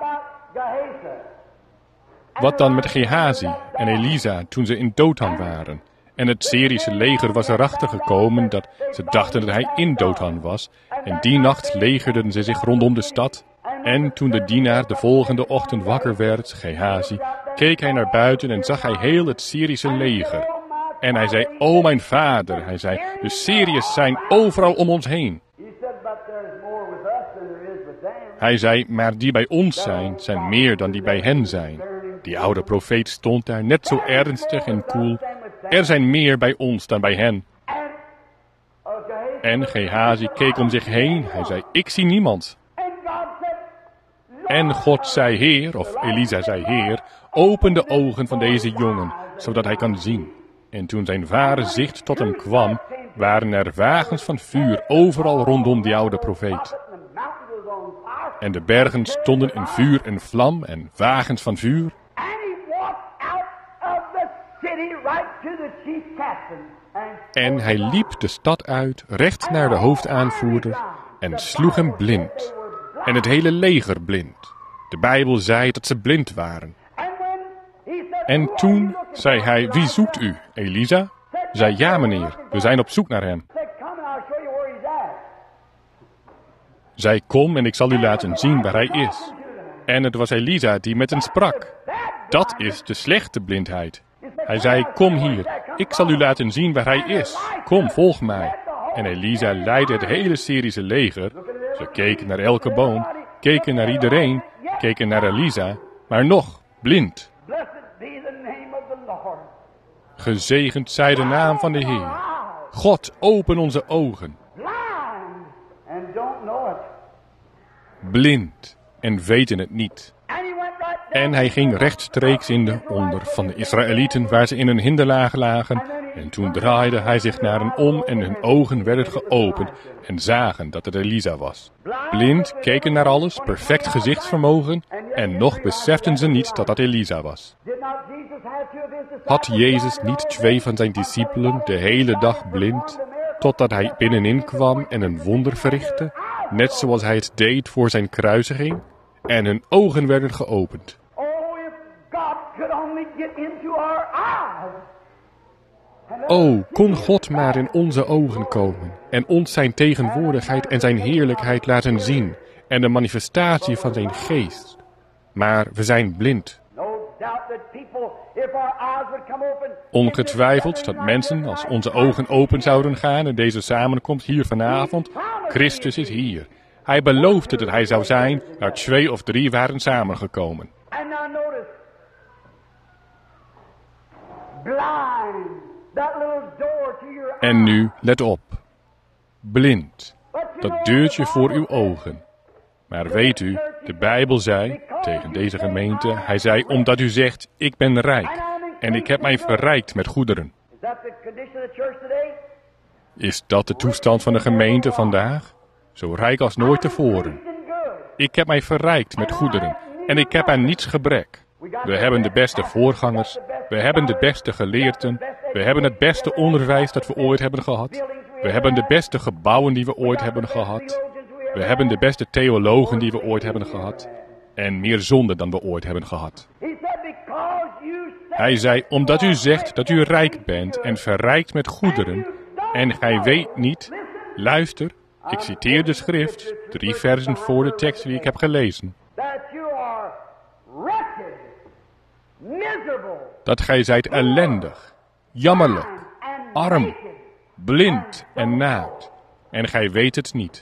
Wat dan met Gehazi en Elisa toen ze in Dothan waren? En het Syrische leger was erachter gekomen dat ze dachten dat hij in Dothan was. En die nacht legerden ze zich rondom de stad. En toen de dienaar de volgende ochtend wakker werd, Gehazi, keek hij naar buiten en zag hij heel het Syrische leger. En hij zei, o mijn vader, hij zei, de Syriërs zijn overal om ons heen. Hij zei, maar die bij ons zijn, zijn meer dan die bij hen zijn. Die oude profeet stond daar net zo ernstig en koel. Er zijn meer bij ons dan bij hen. En Gehazi keek om zich heen. Hij zei, ik zie niemand. En God zei, Heer, of Elisa zei, Heer, open de ogen van deze jongen, zodat hij kan zien. En toen zijn ware zicht tot hem kwam, waren er wagens van vuur overal rondom die oude profeet. En de bergen stonden in vuur en vlam en wagens van vuur. En hij liep de stad uit, recht naar de hoofdaanvoerder, en sloeg hem blind. En het hele leger blind. De Bijbel zei dat ze blind waren. En toen zei hij, wie zoekt u, Elisa? Zei, ja meneer, we zijn op zoek naar hem. Zei, kom en ik zal u laten zien waar hij is. En het was Elisa die met hem sprak. Dat is de slechte blindheid. Hij zei, kom hier, ik zal u laten zien waar hij is. Kom, volg mij. En Elisa leidde het hele Syrische leger. Ze keken naar elke boom, keken naar iedereen, keken naar Elisa, maar nog blind. Gezegend zij de naam van de Heer. God, open onze ogen. Blind en weten het niet. En hij ging rechtstreeks in de onder van de Israëlieten waar ze in een hinderlaag lagen. En toen draaide hij zich naar hen om en hun ogen werden geopend en zagen dat het Elisa was. Blind keken naar alles, perfect gezichtsvermogen en nog beseften ze niet dat dat Elisa was. Had Jezus niet twee van zijn discipelen de hele dag blind, totdat hij binnenin kwam en een wonder verrichtte, net zoals hij het deed voor zijn kruisiging, en hun ogen werden geopend. O, kon God maar in onze ogen komen en ons zijn tegenwoordigheid en zijn heerlijkheid laten zien en de manifestatie van zijn geest. Maar we zijn blind. Ongetwijfeld dat mensen, als onze ogen open zouden gaan in deze samenkomst hier vanavond, Christus is hier. Hij beloofde dat hij zou zijn waar twee of drie waren samengekomen. En nu, let op. Blind. Dat deurtje voor uw ogen. Maar weet u, de Bijbel zei tegen deze gemeente, hij zei, omdat u zegt, ik ben rijk en ik heb mij verrijkt met goederen. Is dat de toestand van de gemeente vandaag? Zo rijk als nooit tevoren. Ik heb mij verrijkt met goederen en ik heb aan niets gebrek. We hebben de beste voorgangers, we hebben de beste geleerden, we hebben het beste onderwijs dat we ooit hebben gehad. We hebben de beste gebouwen die we ooit hebben gehad. We hebben de beste theologen die we ooit hebben gehad. En meer zonde dan we ooit hebben gehad. Hij zei, omdat u zegt dat u rijk bent en verrijkt met goederen, en gij weet niet, luister, ik citeer de schrift, drie versen voor de tekst die ik heb gelezen. Dat gij zijt ellendig, jammerlijk, arm, blind en naakt, en gij weet het niet.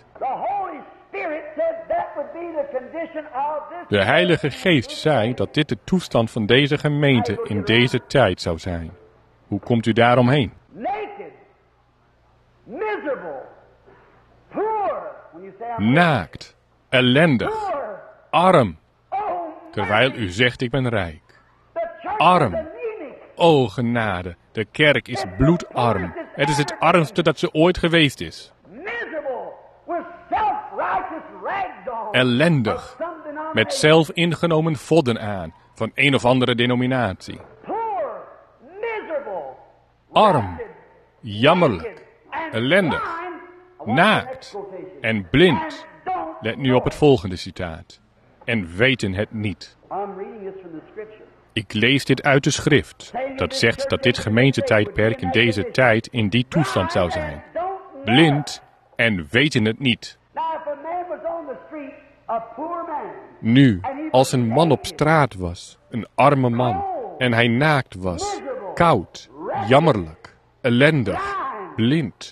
De Heilige Geest zei dat dit de toestand van deze gemeente in deze tijd zou zijn. Hoe komt u daaromheen? Naakt, ellendig, arm, terwijl u zegt ik ben rijk. Arm, o genade, de kerk is bloedarm. Het is het armste dat ze ooit geweest is. Ellendig, met zelf ingenomen vodden aan, van een of andere denominatie. Arm, jammerlijk, ellendig, naakt en blind. Let nu op het volgende citaat. En weten het niet. Ik lees dit uit de schrift. Dat zegt dat dit gemeentetijdperk in deze tijd in die toestand zou zijn. Blind en weten het niet. Nu, als een man op straat was, een arme man, en hij naakt was, koud, jammerlijk, ellendig, blind.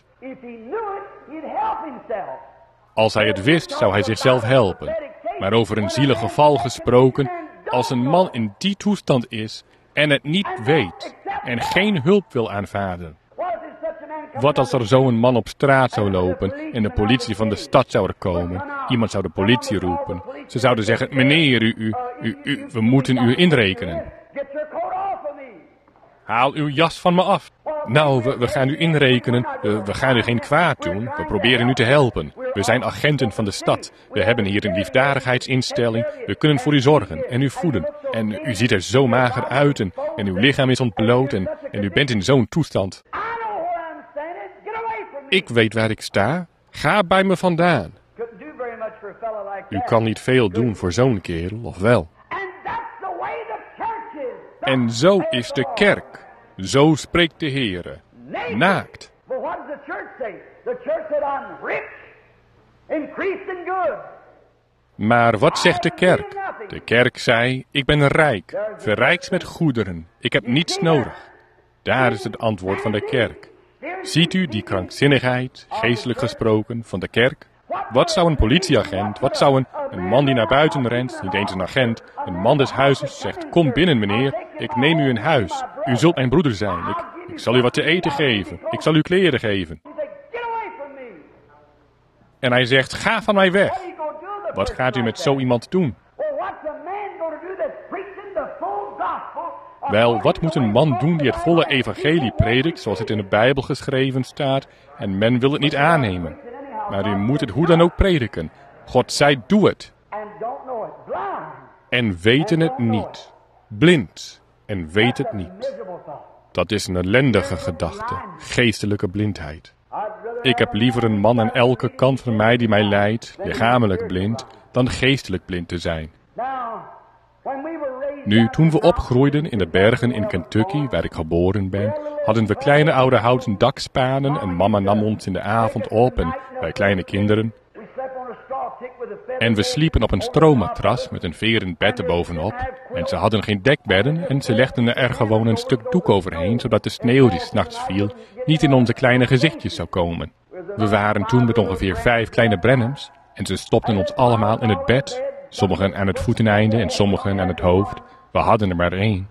Als hij het wist, zou hij zichzelf helpen. Maar over een zielig geval gesproken, als een man in die toestand is en het niet weet en geen hulp wil aanvaarden. Wat als er zo'n man op straat zou lopen en de politie van de stad zou er komen? Iemand zou de politie roepen. Ze zouden zeggen, meneer, u, u, u, u, we moeten u inrekenen. Haal uw jas van me af. Nou, we, we gaan u inrekenen. We, we gaan u geen kwaad doen. We proberen u te helpen. We zijn agenten van de stad. We hebben hier een liefdadigheidsinstelling. We kunnen voor u zorgen en u voeden. En u ziet er zo mager uit en, en uw lichaam is ontbloot en, en u bent in zo'n toestand. Ik weet waar ik sta. Ga bij me vandaan. U kan niet veel doen voor zo'n kerel, of wel? En zo is de kerk. Zo spreekt de Heere. Naakt. Maar wat zegt de kerk? De kerk zei, ik ben rijk, verrijkt met goederen. Ik heb niets nodig. Daar is het antwoord van de kerk. Ziet u die krankzinnigheid, geestelijk gesproken, van de kerk? Wat zou een politieagent, wat zou een, een man die naar buiten rent, niet eens een agent, een man des huizes, zegt, kom binnen meneer, ik neem u in huis. U zult mijn broeder zijn, ik, ik zal u wat te eten geven, ik zal u kleren geven. En hij zegt, ga van mij weg. Wat gaat u met zo iemand doen? Wel, wat moet een man doen die het volle evangelie predikt, zoals het in de Bijbel geschreven staat, en men wil het niet aannemen? Maar u moet het hoe dan ook prediken. God zei, doe het. En weten het niet. Blind en weet het niet. Dat is een ellendige gedachte, geestelijke blindheid. Ik heb liever een man aan elke kant van mij die mij leidt, lichamelijk blind, dan geestelijk blind te zijn. Nu, toen we opgroeiden in de bergen in Kentucky, waar ik geboren ben, hadden we kleine oude houten dakspanen en mama nam ons in de avond op en wij kleine kinderen. En we sliepen op een stroommatras met een veren bed erbovenop. En ze hadden geen dekbedden en ze legden er gewoon een stuk doek overheen, zodat de sneeuw die 's nachts viel niet in onze kleine gezichtjes zou komen. We waren toen met ongeveer vijf kleine Branhams en ze stopten ons allemaal in het bed. Sommigen aan het voeteneinde en sommigen aan het hoofd. We hadden er maar één.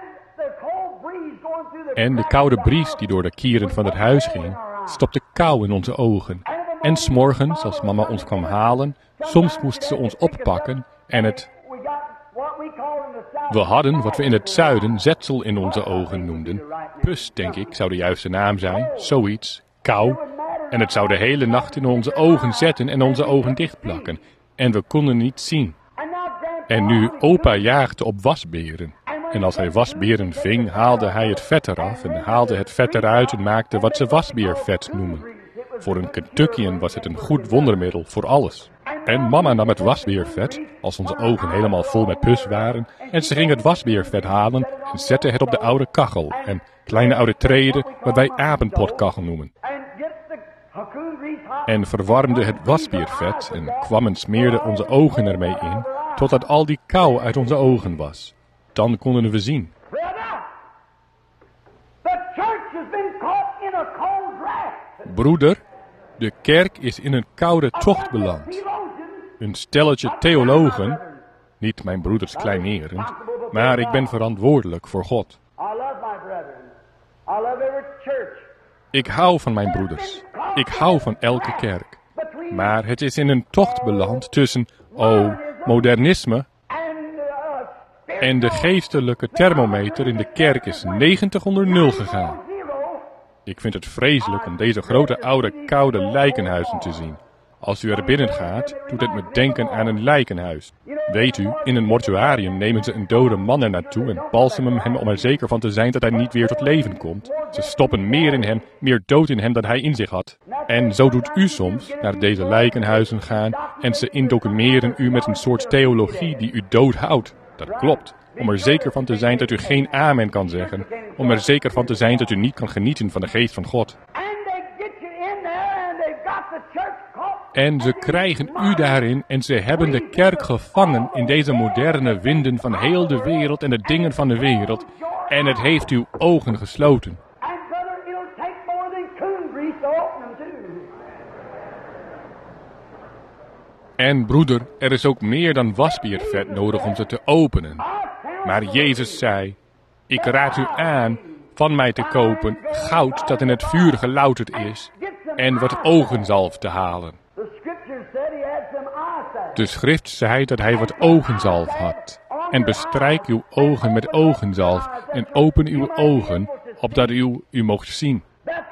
En de koude bries die door de kieren van het huis ging, stopte kou in onze ogen. En 's morgens, als mama ons kwam halen, soms moest ze ons oppakken en het... We hadden wat we in het zuiden zetsel in onze ogen noemden. Pus, denk ik, zou de juiste naam zijn. Zoiets. Kou. En het zou de hele nacht in onze ogen zetten en onze ogen dichtplakken. En we konden niet zien. En nu, opa jaagde op wasberen. En als hij wasberen ving, haalde hij het vet eraf en haalde het vet eruit en maakte wat ze wasbeervet noemen. Voor een Kentuckian was het een goed wondermiddel voor alles. En mama nam het wasbeervet, als onze ogen helemaal vol met pus waren, en ze ging het wasbeervet halen en zette het op de oude kachel, en kleine oude treden, wat wij apenpotkachel noemen. En verwarmde het wasbeervet en kwam en smeerde onze ogen ermee in, totdat al die kou uit onze ogen was. Dan konden we zien. Broeder, de kerk is in een koude tocht beland. Een stelletje theologen, niet mijn broeders kleinerend, maar ik ben verantwoordelijk voor God. Ik hou van mijn broeders. Ik hou van elke kerk. Maar het is in een tocht beland tussen, oh, modernisme en de geestelijke thermometer in de kerk is negentig onder nul gegaan. Ik vind het vreselijk om deze grote oude koude lijkenhuizen te zien. Als u er binnen gaat, doet het me denken aan een lijkenhuis. Weet u, in een mortuarium nemen ze een dode man er naartoe en balsemen hem om er zeker van te zijn dat hij niet weer tot leven komt. Ze stoppen meer in hem, meer dood in hem dan hij in zich had. En zo doet u soms naar deze lijkenhuizen gaan en ze indocumeren u met een soort theologie die u doodhoudt. Dat klopt. Om er zeker van te zijn dat u geen amen kan zeggen. Om er zeker van te zijn dat u niet kan genieten van de geest van God. En ze krijgen u daarin en ze hebben de kerk gevangen in deze moderne winden van heel de wereld en de dingen van de wereld. En het heeft uw ogen gesloten. En broeder, er is ook meer dan wasbeervet nodig om ze te openen. Maar Jezus zei, ik raad u aan van mij te kopen goud dat in het vuur gelouterd is en wat ogenzalf te halen. De schrift zei dat hij wat ogenzalf had. En bestrijk uw ogen met ogenzalf en open uw ogen, opdat u u mocht zien.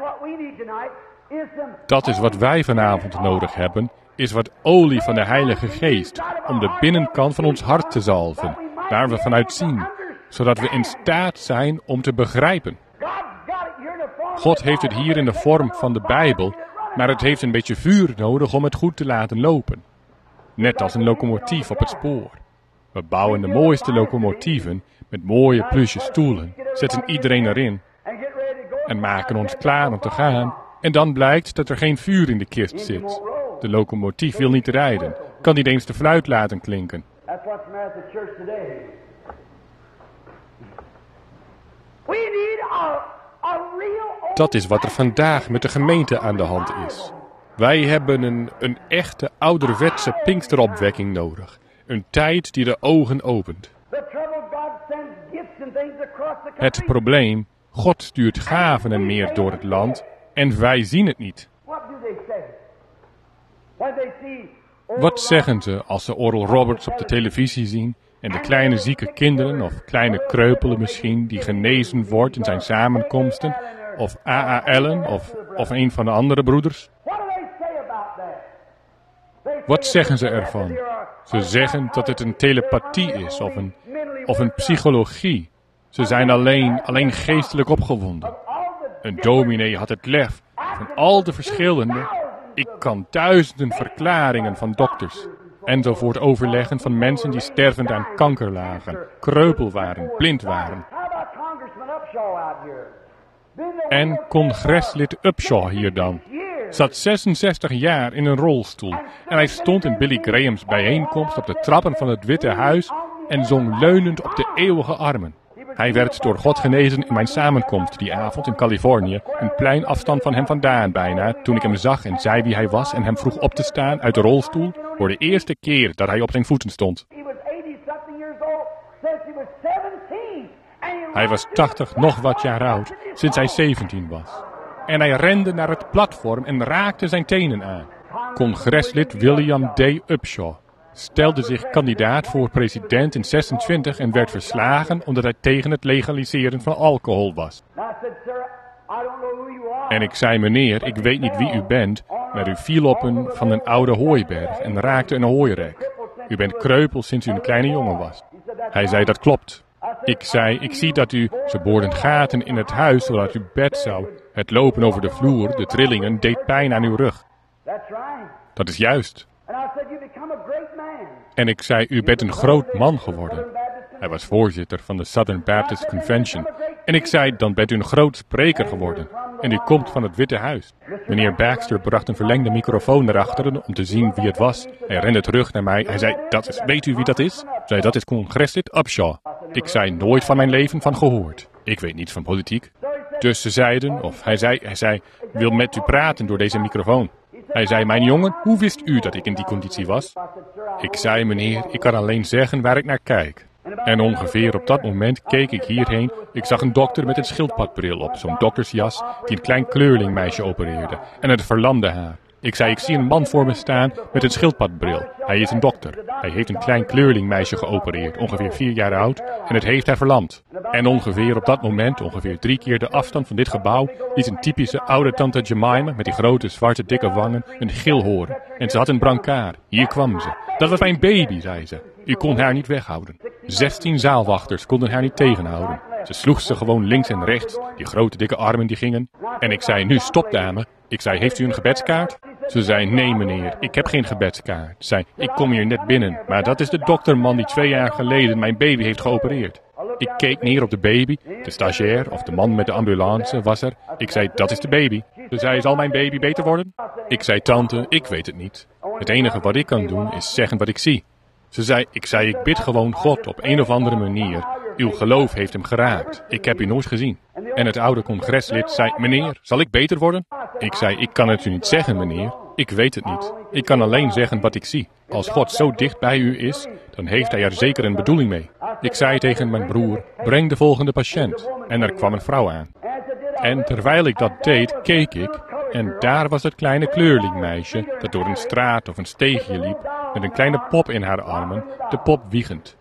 Dat is wat wij vanavond nodig hebben, is wat olie van de Heilige Geest, om de binnenkant van ons hart te zalven, waar we vanuit zien, zodat we in staat zijn om te begrijpen. God heeft het hier in de vorm van de Bijbel, maar het heeft een beetje vuur nodig om het goed te laten lopen. Net als een locomotief op het spoor. We bouwen de mooiste locomotieven met mooie pluche stoelen, zetten iedereen erin en maken ons klaar om te gaan. En dan blijkt dat er geen vuur in de kist zit. De locomotief wil niet rijden, kan niet eens de fluit laten klinken. Dat is wat er vandaag met de gemeente aan de hand is. Wij hebben een, een echte ouderwetse Pinksteropwekking nodig. Een tijd die de ogen opent. Het probleem, God stuurt gaven en meer door het land en wij zien het niet. Wat zeggen ze als ze Oral Roberts op de televisie zien en de kleine zieke kinderen of kleine kreupelen misschien die genezen wordt in zijn samenkomsten of A A Allen of, of een van de andere broeders? Wat zeggen ze ervan? Ze zeggen dat het een telepathie is of een, of een psychologie. Ze zijn alleen, alleen geestelijk opgewonden. Een dominee had het lef van al de verschillende, ik kan duizenden verklaringen van dokters, enzovoort overleggen van mensen die stervend aan kanker lagen, kreupel waren, blind waren. En congreslid Upshaw hier dan. zat zesenzestig jaar in een rolstoel en hij stond in Billy Graham's bijeenkomst op de trappen van het Witte Huis en zong leunend op de eeuwige armen. Hij werd door God genezen in mijn samenkomst die avond in Californië, een plein afstand van hem vandaan bijna, toen ik hem zag en zei wie hij was en hem vroeg op te staan uit de rolstoel voor de eerste keer dat hij op zijn voeten stond. Hij was tachtig nog wat jaar oud, sinds hij zeventien was. En hij rende naar het platform en raakte zijn tenen aan. Congreslid William D. Upshaw stelde zich kandidaat voor president in zesentwintig en werd verslagen omdat hij tegen het legaliseren van alcohol was. En ik zei, meneer, ik weet niet wie u bent, maar u viel op een van een oude hooiberg en raakte een hooirek. U bent kreupel sinds u een kleine jongen was. Hij zei, dat klopt. Ik zei, ik zie dat u, ze boorden gaten in het huis zodat u bed zou. Het lopen over de vloer, de trillingen, deed pijn aan uw rug. Dat is juist. En ik zei, u bent een groot man geworden. Hij was voorzitter van de Southern Baptist Convention. En ik zei, dan bent u een groot spreker geworden. En u komt van het Witte Huis. Meneer Baxter bracht een verlengde microfoon naar achteren om te zien wie het was. Hij rende terug naar mij. Hij zei, dat is, weet u wie dat is? Ik zei, dat is congreslid Upshaw. Ik zei, nooit van mijn leven van gehoord. Ik weet niet van politiek. Dus ze zeiden, of hij zei, hij zei, wil met u praten door deze microfoon. Hij zei, mijn jongen, hoe wist u dat ik in die conditie was? Ik zei, meneer, ik kan alleen zeggen waar ik naar kijk. En ongeveer op dat moment keek ik hierheen. Ik zag een dokter met een schildpadbril op, zo'n doktersjas, die een klein kleurlingmeisje opereerde. En het verlamde haar. Ik zei, ik zie een man voor me staan met een schildpadbril. Hij is een dokter. Hij heeft een klein kleurlingmeisje geopereerd, ongeveer vier jaar oud, en het heeft haar verlamd. En ongeveer op dat moment, ongeveer drie keer de afstand van dit gebouw, liet een typische oude tante Jemima met die grote zwarte dikke wangen een gil horen. En ze had een brancard. Hier kwam ze. Dat was mijn baby, zei ze. U kon haar niet weghouden. Zestien zaalwachters konden haar niet tegenhouden. Ze sloeg ze gewoon links en rechts, die grote dikke armen die gingen. En ik zei, nu stop dame. Ik zei, heeft u een gebedskaart? Ze zei, nee meneer, ik heb geen gebedskaart. Ze zei, ik kom hier net binnen, maar dat is de dokterman die twee jaar geleden mijn baby heeft geopereerd. Ik keek neer op de baby, de stagiair of de man met de ambulance was er. Ik zei, dat is de baby. Ze zei, zal mijn baby beter worden? Ik zei, tante, ik weet het niet. Het enige wat ik kan doen is zeggen wat ik zie. Ze zei, ik zei, ik bid gewoon God op een of andere manier. Uw geloof heeft hem geraakt. Ik heb u nooit gezien. En het oude congreslid zei, meneer, zal ik beter worden? Ik zei, ik kan het u niet zeggen, meneer. Ik weet het niet. Ik kan alleen zeggen wat ik zie. Als God zo dicht bij u is, dan heeft hij er zeker een bedoeling mee. Ik zei tegen mijn broer, breng de volgende patiënt. En er kwam een vrouw aan. En terwijl ik dat deed, keek ik. En daar was het kleine kleurlingmeisje dat door een straat of een steegje liep, met een kleine pop in haar armen, de pop wiegend.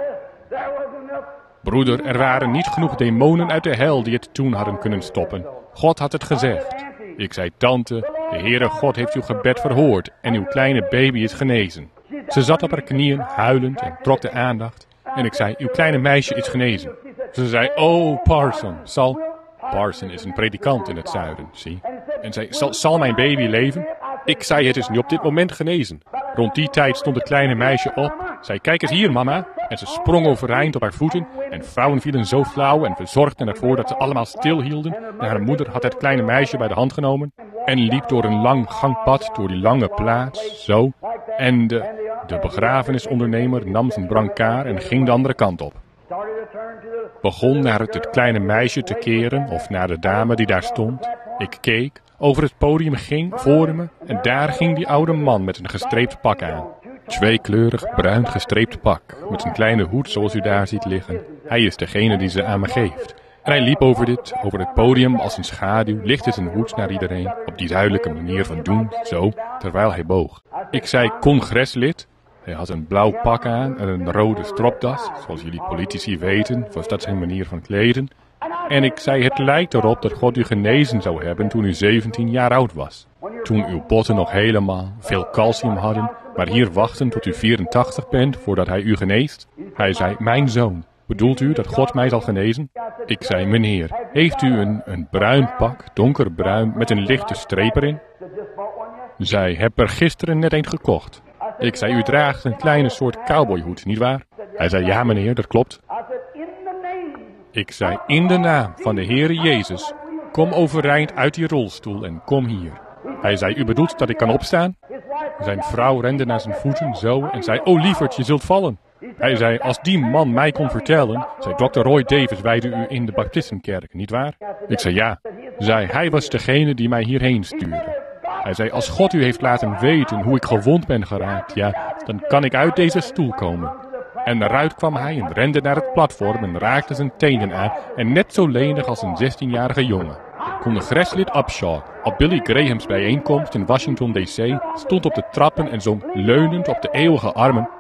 Broeder, er waren niet genoeg demonen uit de hel die het toen hadden kunnen stoppen. God had het gezegd. Ik zei, tante, de Heere God heeft uw gebed verhoord en uw kleine baby is genezen. Ze zat op haar knieën, huilend en trok de aandacht. En ik zei, uw kleine meisje is genezen. Ze zei, oh, Parson, zal... Parson is een predikant in het zuiden, zie. En zei, zal, zal mijn baby leven? Ik zei, het is nu op dit moment genezen. Rond die tijd stond het kleine meisje op. Zei, kijk eens hier, mama. En ze sprong overeind op haar voeten. En vrouwen vielen zo flauw en verzorgden ervoor dat ze allemaal stilhielden. En haar moeder had het kleine meisje bij de hand genomen. En liep door een lang gangpad door die lange plaats, zo. En de, de begrafenisondernemer nam zijn brancard en ging de andere kant op. Begon naar het, het kleine meisje te keren of naar de dame die daar stond. Ik keek, over het podium ging, voor me, en daar ging die oude man met een gestreept pak aan. Tweekleurig bruin gestreept pak, met een kleine hoed zoals u daar ziet liggen. Hij is degene die ze aan me geeft. En hij liep over dit, over het podium als een schaduw, lichtte zijn hoed naar iedereen, op die duidelijke manier van doen, zo, terwijl hij boog. Ik zei, congreslid. Hij had een blauw pak aan en een rode stropdas, zoals jullie politici weten, was dat zijn manier van kleden. En ik zei, het lijkt erop dat God u genezen zou hebben toen u zeventien jaar oud was. Toen uw botten nog helemaal veel calcium hadden, maar hier wachten tot u vierentachtig bent voordat hij u geneest. Hij zei, mijn zoon, bedoelt u dat God mij zal genezen? Ik zei, meneer, heeft u een, een bruin pak, donkerbruin, met een lichte streep erin? Zij heb er gisteren net een gekocht. Ik zei, u draagt een kleine soort cowboyhoed, nietwaar? Hij zei, ja meneer, dat klopt. Ik zei, in de naam van de Heere Jezus, kom overeind uit die rolstoel en kom hier. Hij zei, u bedoelt dat ik kan opstaan? Zijn vrouw rende naar zijn voeten zo en zei, oh lieverd, je zult vallen. Hij zei, als die man mij kon vertellen, zei dokter Roy Davis wijde u in de Baptistenkerk, nietwaar? Ik zei ja. Zei, hij was degene die mij hierheen stuurde. Hij zei, als God u heeft laten weten hoe ik gewond ben geraakt, ja, dan kan ik uit deze stoel komen. En eruit kwam hij en rende naar het platform en raakte zijn tenen aan en net zo lenig als een zestienjarige jongen. Congreslid Upshaw, op Billy Graham's bijeenkomst in Washington D C, stond op de trappen en zong leunend op de eeuwige armen.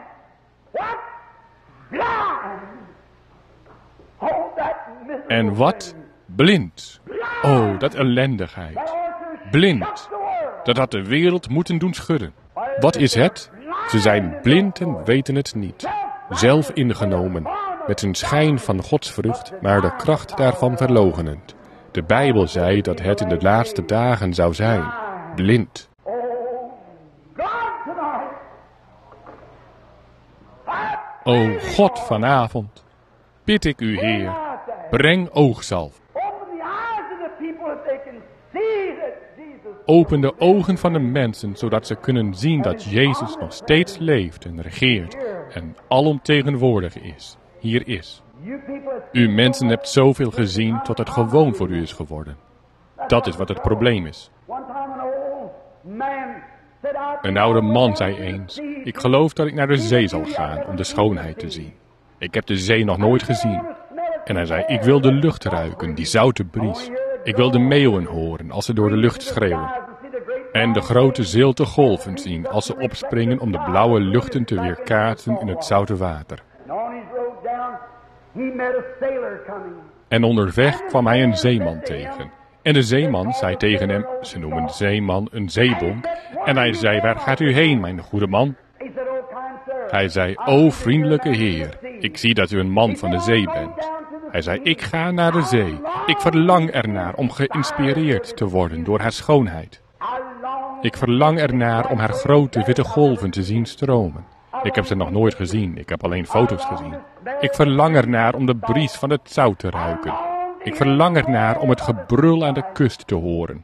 En wat? Blind. Oh, dat ellendigheid. Blind. Dat had de wereld moeten doen schudden. Wat is het? Ze zijn blind en weten het niet. Zelf ingenomen, met een schijn van godsvrucht, maar de kracht daarvan verloochenend. De Bijbel zei dat het in de laatste dagen zou zijn. Blind. O God vanavond, bid ik u, Heer, breng oogzalf. Open de ogen van de mensen, zodat ze kunnen zien dat Jezus nog steeds leeft en regeert en alomtegenwoordig is. Hier is. U mensen hebt zoveel gezien tot het gewoon voor u is geworden. Dat is wat het probleem is. Een oude man zei eens, ik geloof dat ik naar de zee zal gaan om de schoonheid te zien. Ik heb de zee nog nooit gezien. En hij zei, ik wil de lucht ruiken, die zoute bries. Ik wil de meeuwen horen als ze door de lucht schreeuwen. En de grote zilte golven zien als ze opspringen om de blauwe luchten te weerkaatsen in het zoute water. En onderweg kwam hij een zeeman tegen. En de zeeman zei tegen hem, ze noemen de zeeman een zeebonk. En hij zei, waar gaat u heen, mijn goede man? Hij zei, o vriendelijke Heer, ik zie dat u een man van de zee bent. Hij zei, ik ga naar de zee. Ik verlang ernaar om geïnspireerd te worden door haar schoonheid. Ik verlang ernaar om haar grote witte golven te zien stromen. Ik heb ze nog nooit gezien, ik heb alleen foto's gezien. Ik verlang ernaar om de bries van het zout te ruiken. Ik verlang ernaar om het gebrul aan de kust te horen.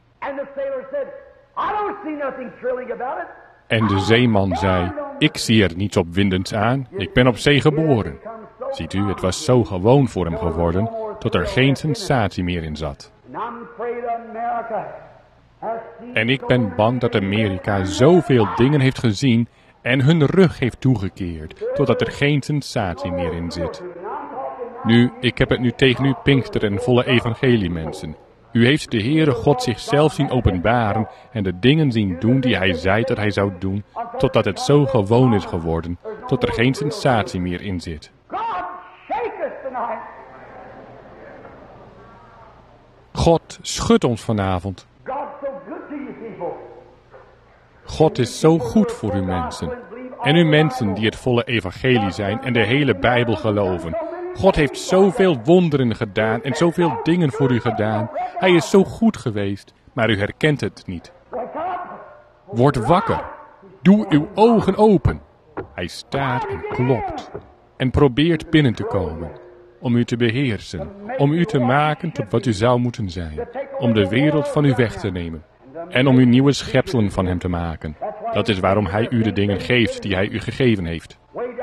En de zeeman zei, ik zie er niets opwindends aan, ik ben op zee geboren. Ziet u, het was zo gewoon voor hem geworden, tot er geen sensatie meer in zat. En ik ben bang dat Amerika zoveel dingen heeft gezien en hun rug heeft toegekeerd, totdat er geen sensatie meer in zit. Nu, ik heb het nu tegen u Pinkster en volle evangelie mensen. U heeft de Heere God zichzelf zien openbaren en de dingen zien doen die hij zei dat hij zou doen, totdat het zo gewoon is geworden, tot er geen sensatie meer in zit. God, schud ons vanavond. God is zo goed voor u mensen. En u mensen die het volle evangelie zijn en de hele Bijbel geloven. God heeft zoveel wonderen gedaan en zoveel dingen voor u gedaan. Hij is zo goed geweest, maar u herkent het niet. Word wakker. Doe uw ogen open. Hij staat en klopt. En probeert binnen te komen. Om u te beheersen. Om u te maken tot wat u zou moeten zijn. Om de wereld van u weg te nemen. En om u nieuwe schepselen van hem te maken. Dat is waarom hij u de dingen geeft die hij u gegeven heeft.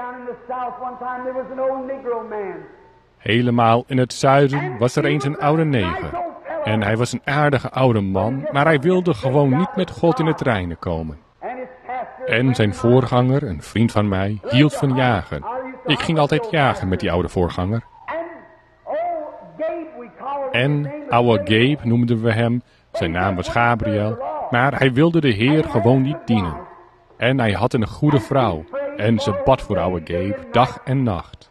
Helemaal in het zuiden was er eens een oude neger. En hij was een aardige oude man, maar hij wilde gewoon niet met God in het reine komen. En zijn voorganger, een vriend van mij, hield van jagen. Ik ging altijd jagen met die oude voorganger. En oude Gabe noemden we hem, zijn naam was Gabriel, maar hij wilde de Heer gewoon niet dienen. En hij had een goede vrouw, en ze bad voor oude Gabe dag en nacht.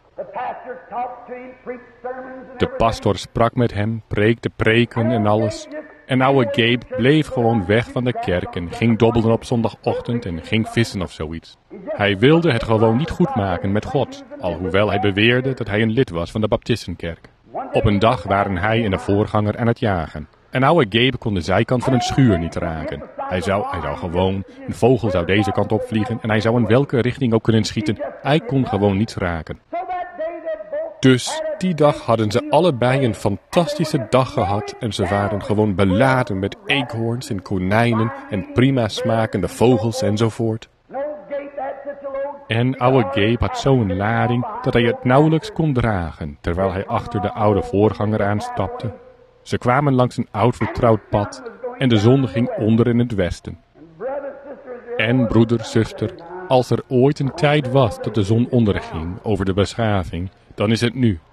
De pastor sprak met hem, preekte preken en alles. En oude Gabe bleef gewoon weg van de kerk en ging dobbelen op zondagochtend en ging vissen of zoiets. Hij wilde het gewoon niet goed maken met God, alhoewel hij beweerde dat hij een lid was van de Baptistenkerk. Op een dag waren hij en de voorganger aan het jagen. En oude Gabe kon de zijkant van een schuur niet raken. Hij zou, hij zou gewoon, een vogel zou deze kant opvliegen en hij zou in welke richting ook kunnen schieten. Hij kon gewoon niets raken. Dus die dag hadden ze allebei een fantastische dag gehad en ze waren gewoon beladen met eekhoorns en konijnen en prima smakende vogels enzovoort. En oude Gabe had zo'n lading dat hij het nauwelijks kon dragen, terwijl hij achter de oude voorganger aanstapte. Ze kwamen langs een oud vertrouwd pad en de zon ging onder in het westen. En broeder, zuster, als er ooit een tijd was dat de zon onderging over de beschaving, dan is het nu.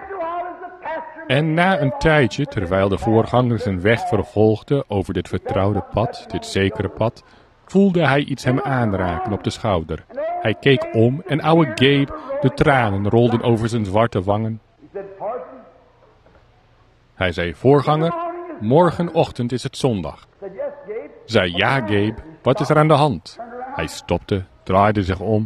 En na een tijdje, terwijl de voorganger zijn weg vervolgde over dit vertrouwde pad, dit zekere pad, voelde hij iets hem aanraken op de schouder. Hij keek om en oude Gabe, de tranen rolden over zijn zwarte wangen. Hij zei, voorganger, morgenochtend is het zondag. Zei, ja Gabe, wat is er aan de hand? Hij stopte, draaide zich om.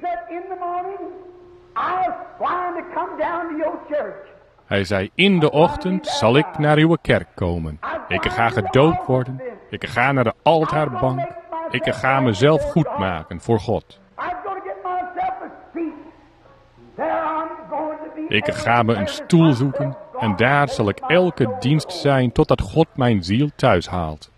Hij zei, in de ochtend zal ik naar uw kerk komen. Ik ga gedoopt worden. Ik ga naar de altaarbank. Ik ga mezelf goed maken voor God. Ik ga me een stoel zoeken en daar zal ik elke dienst zijn totdat God mijn ziel thuis haalt.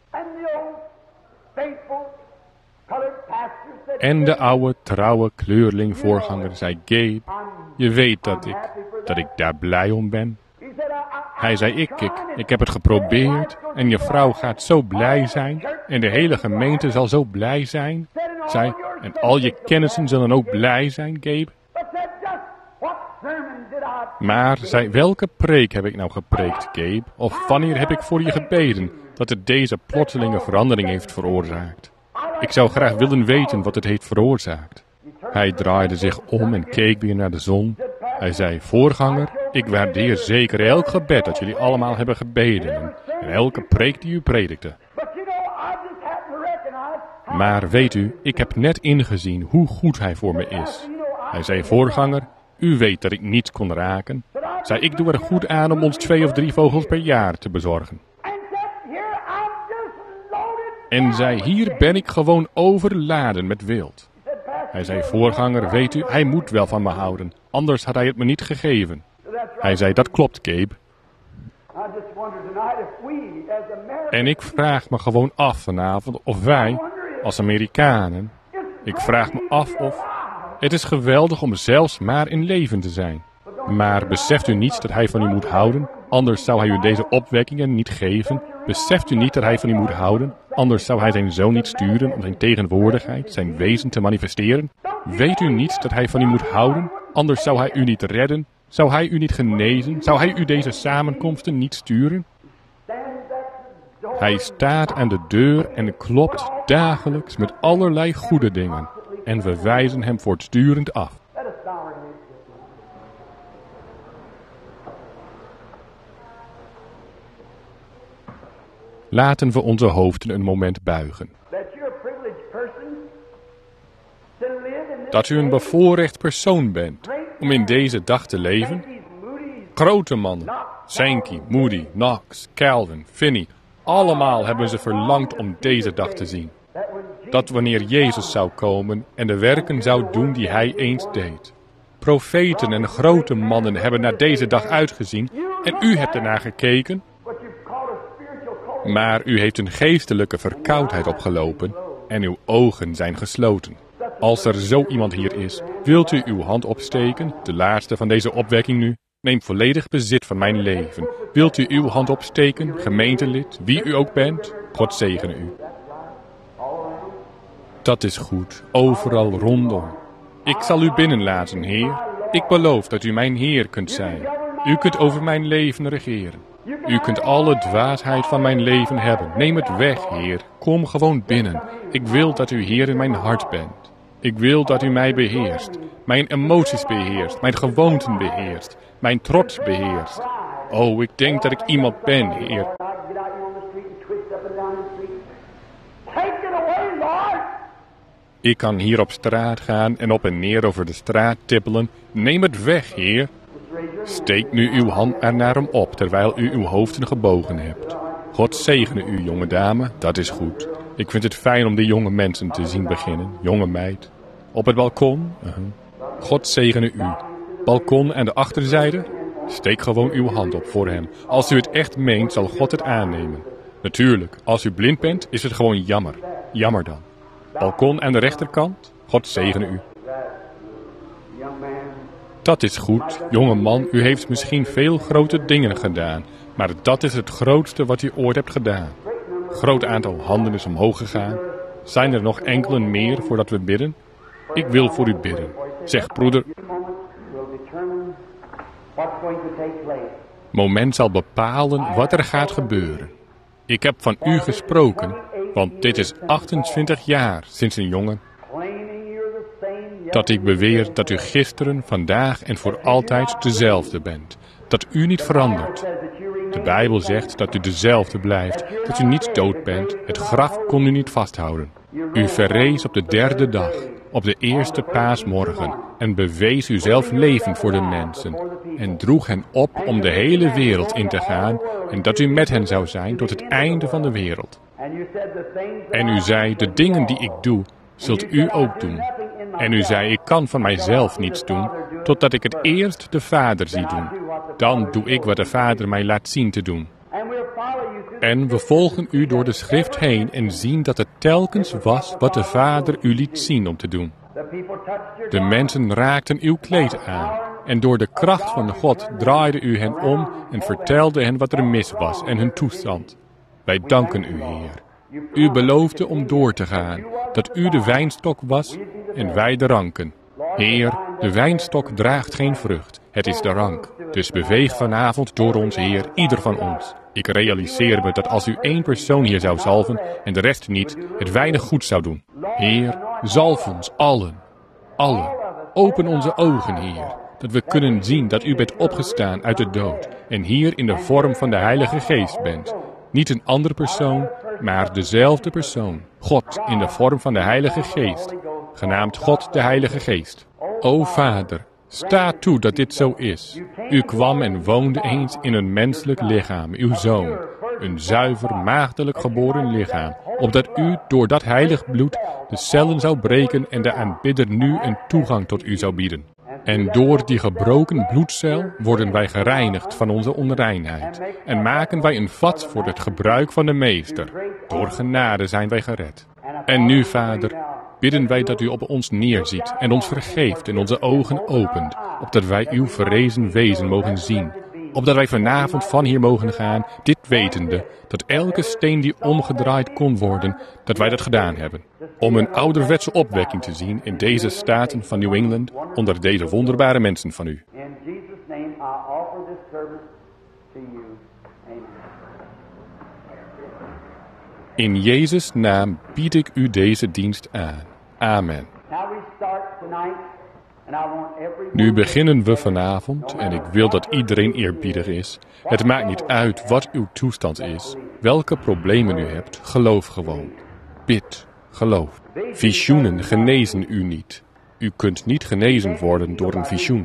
En de oude, trouwe kleurling voorganger zei, Gabe, je weet dat ik, dat ik daar blij om ben. Hij zei, ik, ik, ik heb het geprobeerd en je vrouw gaat zo blij zijn en de hele gemeente zal zo blij zijn. Zei, en al je kennissen zullen ook blij zijn, Gabe. Maar, zei, welke preek heb ik nou gepreekt, Gabe? Of wanneer heb ik voor je gebeden dat het deze plotselinge verandering heeft veroorzaakt? Ik zou graag willen weten wat het heeft veroorzaakt. Hij draaide zich om en keek weer naar de zon. Hij zei, voorganger, ik waardeer zeker elk gebed dat jullie allemaal hebben gebeden en, en elke preek die u predikte. Maar weet u, ik heb net ingezien hoe goed hij voor me is. Hij zei, voorganger, u weet dat ik niets kon raken. Zei, ik doe er goed aan om ons twee of drie vogels per jaar te bezorgen. En zei, hier ben ik gewoon overladen met wild. Hij zei, voorganger, weet u, hij moet wel van me houden. Anders had hij het me niet gegeven. Hij zei, dat klopt, Gabe. En ik vraag me gewoon af vanavond of wij, als Amerikanen, ik vraag me af of... Het is geweldig om zelfs maar in leven te zijn. Maar beseft u niet dat hij van u moet houden? Anders zou hij u deze opwekkingen niet geven. Beseft u niet dat hij van u moet houden? Anders zou hij zijn zoon niet sturen om zijn tegenwoordigheid, zijn wezen te manifesteren. Weet u niet dat hij van u moet houden? Anders zou hij u niet redden. Zou hij u niet genezen? Zou hij u deze samenkomsten niet sturen? Hij staat aan de deur en klopt dagelijks met allerlei goede dingen. En we wijzen hem voortdurend af. Laten we onze hoofden een moment buigen. Dat u een bevoorrecht persoon bent om in deze dag te leven. Grote mannen, Sankey, Moody, Knox, Calvin, Finney, allemaal hebben ze verlangd om deze dag te zien. Dat wanneer Jezus zou komen en de werken zou doen die hij eens deed. Profeten en grote mannen hebben naar deze dag uitgezien en u hebt ernaar gekeken. Maar u heeft een geestelijke verkoudheid opgelopen en uw ogen zijn gesloten. Als er zo iemand hier is, wilt u uw hand opsteken, de laatste van deze opwekking nu? Neem volledig bezit van mijn leven. Wilt u uw hand opsteken, gemeentelid, wie u ook bent? God zegene u. Dat is goed, overal rondom. Ik zal u binnenlaten, Heer. Ik beloof dat u mijn Heer kunt zijn. U kunt over mijn leven regeren. U kunt alle dwaasheid van mijn leven hebben. Neem het weg, Heer. Kom gewoon binnen. Ik wil dat u Heer in mijn hart bent. Ik wil dat u mij beheerst. Mijn emoties beheerst. Mijn gewoonten beheerst. Mijn trots beheerst. Oh, ik denk dat ik iemand ben, Heer. Ik kan hier op straat gaan en op en neer over de straat tippelen. Neem het weg, Heer. Steek nu uw hand er naar hem op, terwijl u uw hoofden gebogen hebt. God zegene u, jonge dame, dat is goed. Ik vind het fijn om die jonge mensen te zien beginnen, jonge meid. Op het balkon? Uh-huh. God zegene u. balkon en de achterzijde? Steek gewoon uw hand op voor hem. Als u het echt meent, zal God het aannemen. Natuurlijk, als u blind bent, is het gewoon jammer. Jammer dan. Balkon en de rechterkant? God zegene u. Dat is goed, jonge man. U heeft misschien veel grote dingen gedaan. Maar dat is het grootste wat u ooit hebt gedaan. Groot aantal handen is omhoog gegaan. Zijn er nog enkelen meer voordat we bidden? Ik wil voor u bidden. Zeg, broeder. Moment zal bepalen wat er gaat gebeuren. Ik heb van u gesproken, want dit is achtentwintig jaar sinds een jongen dat ik beweer dat u gisteren, vandaag en voor altijd dezelfde bent. Dat u niet verandert. De Bijbel zegt dat u dezelfde blijft, dat u niet dood bent. Het graf kon u niet vasthouden. U verrees op de derde dag, op de eerste paasmorgen, en bewees uzelf levend voor de mensen, en droeg hen op om de hele wereld in te gaan, en dat u met hen zou zijn tot het einde van de wereld. En u zei, de dingen die ik doe, zult u ook doen. En u zei, ik kan van mijzelf niets doen, totdat ik het eerst de Vader zie doen. Dan doe ik wat de Vader mij laat zien te doen. En we volgen u door de schrift heen en zien dat het telkens was wat de Vader u liet zien om te doen. De mensen raakten uw kleed aan. En door de kracht van God draaide u hen om en vertelde hen wat er mis was en hun toestand. Wij danken u, Heer. U beloofde om door te gaan, dat u de wijnstok was en wij de ranken. Heer, de wijnstok draagt geen vrucht, het is de rank. Dus beweeg vanavond door ons, Heer, ieder van ons. Ik realiseer me dat als u één persoon hier zou zalven en de rest niet, het weinig goed zou doen. Heer, zalf ons allen, allen. Open onze ogen, Heer, dat we kunnen zien dat u bent opgestaan uit de dood en hier in de vorm van de Heilige Geest bent. Niet een andere persoon, maar dezelfde persoon. God in de vorm van de Heilige Geest, genaamd God de Heilige Geest. O Vader, sta toe dat dit zo is. U kwam en woonde eens in een menselijk lichaam, uw Zoon. Een zuiver, maagdelijk geboren lichaam, opdat u door dat heilig bloed de cellen zou breken en de aanbidder nu een toegang tot u zou bieden. En door die gebroken bloedcel worden wij gereinigd van onze onreinheid en maken wij een vat voor het gebruik van de Meester. Door genade zijn wij gered. En nu, Vader, bidden wij dat u op ons neerziet en ons vergeeft en onze ogen opent, opdat wij uw verrezen wezen mogen zien. Opdat wij vanavond van hier mogen gaan, dit wetende, dat elke steen die omgedraaid kon worden, dat wij dat gedaan hebben. Om een ouderwetse opwekking te zien in deze staten van New England, onder deze wonderbare mensen van u. In Jezus' naam bied ik u deze dienst aan. Amen. Nu beginnen we vanavond en ik wil dat iedereen eerbiedig is. Het maakt niet uit wat uw toestand is, welke problemen u hebt, geloof gewoon. Bid, geloof. Visioenen genezen u niet. U kunt niet genezen worden door een visioen.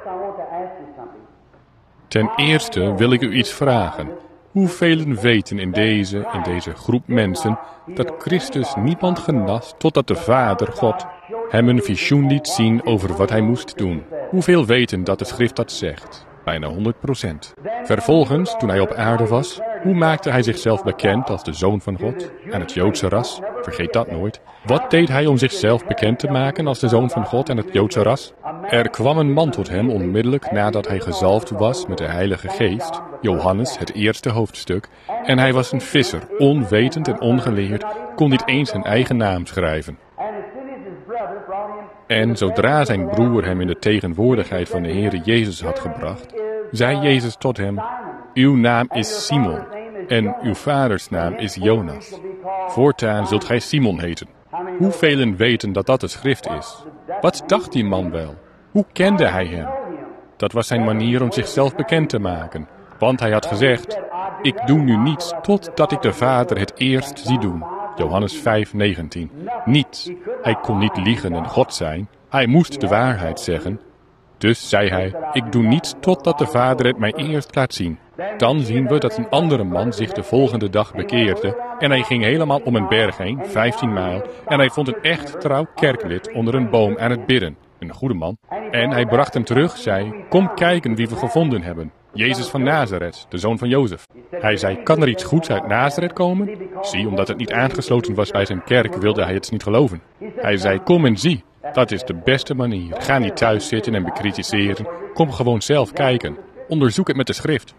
Ten eerste wil ik u iets vragen. Hoevelen weten in deze, in deze groep mensen dat Christus niemand genas totdat de Vader, God, hem een visioen liet zien over wat hij moest doen? Hoeveel weten dat de schrift dat zegt? Bijna honderd procent. Vervolgens, toen hij op aarde was, hoe maakte hij zichzelf bekend als de Zoon van God en het Joodse ras? Vergeet dat nooit. Wat deed hij om zichzelf bekend te maken als de Zoon van God en het Joodse ras? Er kwam een man tot hem onmiddellijk nadat hij gezalfd was met de Heilige Geest, Johannes, het eerste hoofdstuk, en hij was een visser, onwetend en ongeleerd, kon niet eens zijn eigen naam schrijven. En zodra zijn broer hem in de tegenwoordigheid van de Heere Jezus had gebracht, zei Jezus tot hem, uw naam is Simon en uw vaders naam is Jonas. Voortaan zult gij Simon heten. Hoevelen weten dat dat de schrift is? Wat dacht die man wel? Hoe kende hij hem? Dat was zijn manier om zichzelf bekend te maken. Want hij had gezegd, ik doe nu niets totdat ik de Vader het eerst zie doen. Johannes vijf negentien. Niets. Hij kon niet liegen en God zijn. Hij moest de waarheid zeggen. Dus zei hij, ik doe niets totdat de Vader het mij eerst laat zien. Dan zien we dat een andere man zich de volgende dag bekeerde en hij ging helemaal om een berg heen, vijftien mijl, en hij vond een echt trouw kerklid onder een boom aan het bidden. een goede man. En hij bracht hem terug, zei, kom kijken wie we gevonden hebben. Jezus van Nazareth, de zoon van Jozef. Hij zei, kan er iets goeds uit Nazareth komen? Zie, omdat het niet aangesloten was bij zijn kerk, wilde hij het niet geloven. Hij zei, kom en zie. Dat is de beste manier. Ga niet thuis zitten en bekritiseren. Kom gewoon zelf kijken. Onderzoek het met de schrift.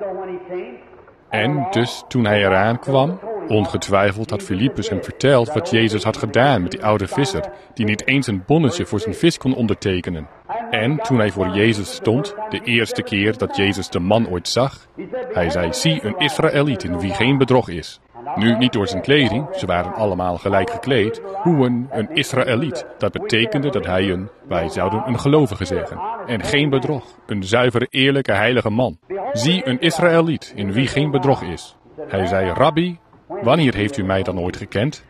En dus toen hij eraan kwam, ongetwijfeld had Filippus hem verteld wat Jezus had gedaan met die oude visser, die niet eens een bonnetje voor zijn vis kon ondertekenen. En toen hij voor Jezus stond, de eerste keer dat Jezus de man ooit zag, hij zei, zie een Israëliet in wie geen bedrog is. Nu niet door zijn kleding, ze waren allemaal gelijk gekleed, hoe een, een Israëliet. Dat betekende dat hij een, wij zouden een gelovige zeggen. En geen bedrog, een zuivere, eerlijke, heilige man. Zie een Israëliet in wie geen bedrog is. Hij zei, Rabbi, wanneer heeft u mij dan ooit gekend?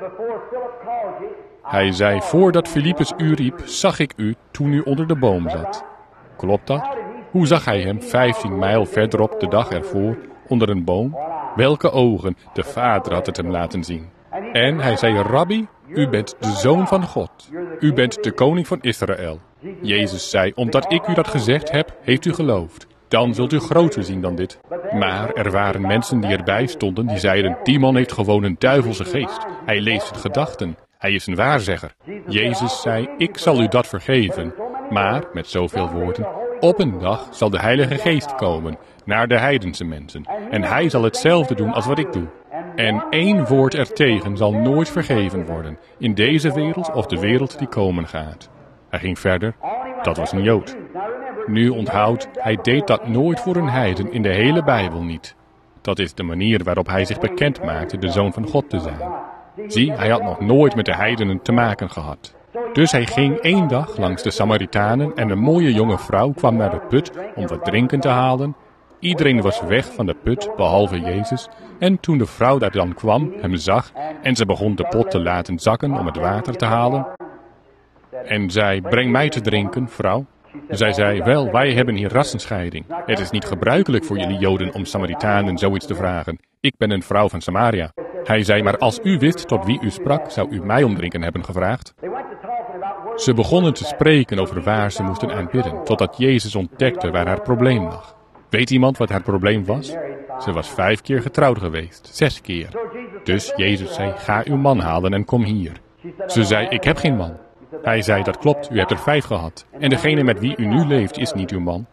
Hij zei, voordat Filippus u riep, zag ik u toen u onder de boom zat. Klopt dat? Hoe zag hij hem vijftien mijl verderop de dag ervoor, onder een boom? Welke ogen, de Vader had het hem laten zien. En hij zei, Rabbi, u bent de Zoon van God. U bent de koning van Israël. Jezus zei, omdat ik u dat gezegd heb, heeft u geloofd. Dan zult u groter zien dan dit. Maar er waren mensen die erbij stonden, die zeiden, die man heeft gewoon een duivelse geest. Hij leest in gedachten. Hij is een waarzegger. Jezus zei, ik zal u dat vergeven. Maar, met zoveel woorden, op een dag zal de Heilige Geest komen, naar de heidense mensen. En hij zal hetzelfde doen als wat ik doe. En één woord ertegen zal nooit vergeven worden, in deze wereld of de wereld die komen gaat. Hij ging verder, dat was een Jood. Nu onthoud, hij deed dat nooit voor een heiden in de hele Bijbel niet. Dat is de manier waarop hij zich bekend maakte de Zoon van God te zijn. Zie, hij had nog nooit met de heidenen te maken gehad. Dus hij ging één dag langs de Samaritanen en een mooie jonge vrouw kwam naar de put om wat drinken te halen. Iedereen was weg van de put, behalve Jezus. En toen de vrouw daar dan kwam, hem zag, en ze begon de pot te laten zakken om het water te halen. En zei, breng mij te drinken, vrouw. Zij zei, wel, wij hebben hier rassenscheiding. Het is niet gebruikelijk voor jullie Joden om Samaritanen zoiets te vragen. Ik ben een vrouw van Samaria. Hij zei, maar als u wist tot wie u sprak, zou u mij om drinken hebben gevraagd. Ze begonnen te spreken over waar ze moesten aanbidden, totdat Jezus ontdekte waar haar probleem lag. Weet iemand wat haar probleem was? Ze was vijf keer getrouwd geweest, zes keer. Dus Jezus zei, ga uw man halen en kom hier. Ze zei, ik heb geen man. Hij zei, dat klopt, u hebt er vijf gehad. En degene met wie u nu leeft is niet uw man.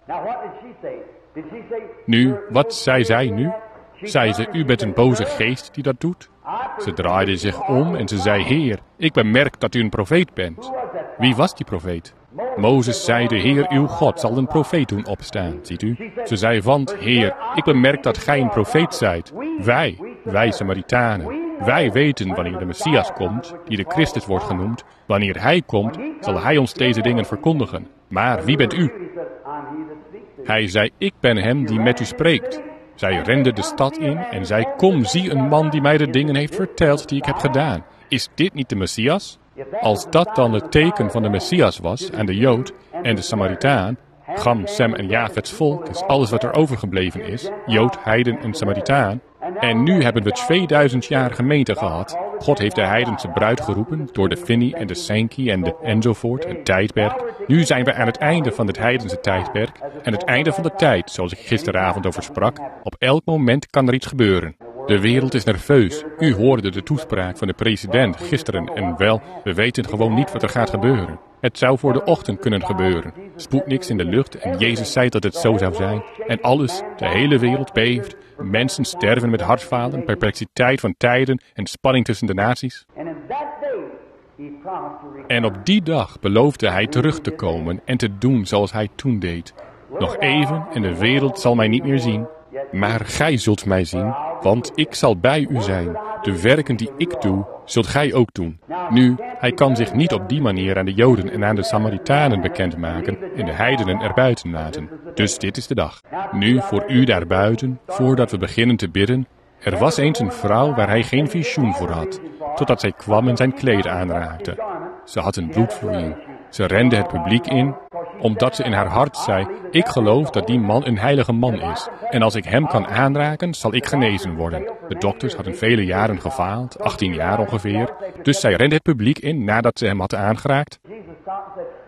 Nu, wat zei zij nu? Zei ze, u bent een boze geest die dat doet? Ze draaide zich om en ze zei, Heer, ik bemerk dat u een profeet bent. Wie was die profeet? Mozes zei, de Heer uw God zal een profeet doen opstaan, ziet u? Ze zei, want, Heer, ik bemerk dat gij een profeet zijt. Wij, wij Samaritanen, wij weten wanneer de Messias komt, die de Christus wordt genoemd. Wanneer hij komt, zal hij ons deze dingen verkondigen. Maar wie bent u? Hij zei, ik ben hem die met u spreekt. Zij rende de stad in en zei, kom, zie een man die mij de dingen heeft verteld die ik heb gedaan. Is dit niet de Messias? Als dat dan het teken van de Messias was aan de Jood en de Samaritaan, Gam, Sem en Jafets volk is alles wat er overgebleven is, Jood, Heiden en Samaritaan. En nu hebben we tweeduizend jaar gemeente gehad. God heeft de heidense bruid geroepen door de Finni en de Senki en de enzovoort, het tijdperk. Nu zijn we aan het einde van het heidense tijdperk en het einde van de tijd, zoals ik gisteravond over sprak. Op elk moment kan er iets gebeuren. De wereld is nerveus. U hoorde de toespraak van de president gisteren en wel, we weten gewoon niet wat er gaat gebeuren. Het zou voor de ochtend kunnen gebeuren. Spoed niks in de lucht en Jezus zei dat het zo zou zijn. En alles, de hele wereld beeft. Mensen sterven met hartfalen, perplexiteit van tijden en spanning tussen de naties. En op die dag beloofde hij terug te komen en te doen zoals hij toen deed. Nog even en de wereld zal mij niet meer zien. Maar gij zult mij zien, want ik zal bij u zijn. De werken die ik doe, zult gij ook doen. Nu, hij kan zich niet op die manier aan de Joden en aan de Samaritanen bekendmaken en de heidenen erbuiten laten. Dus dit is de dag. Nu, voor u daarbuiten, voordat we beginnen te bidden, er was eens een vrouw waar hij geen visioen voor had, totdat zij kwam en zijn kleed aanraakte. Ze had een bloedvloeiing. Ze rende het publiek in, omdat ze in haar hart zei, ik geloof dat die man een heilige man is. En als ik hem kan aanraken, zal ik genezen worden. De dokters hadden vele jaren gefaald, achttien jaar ongeveer. Dus zij rende het publiek in nadat ze hem had aangeraakt.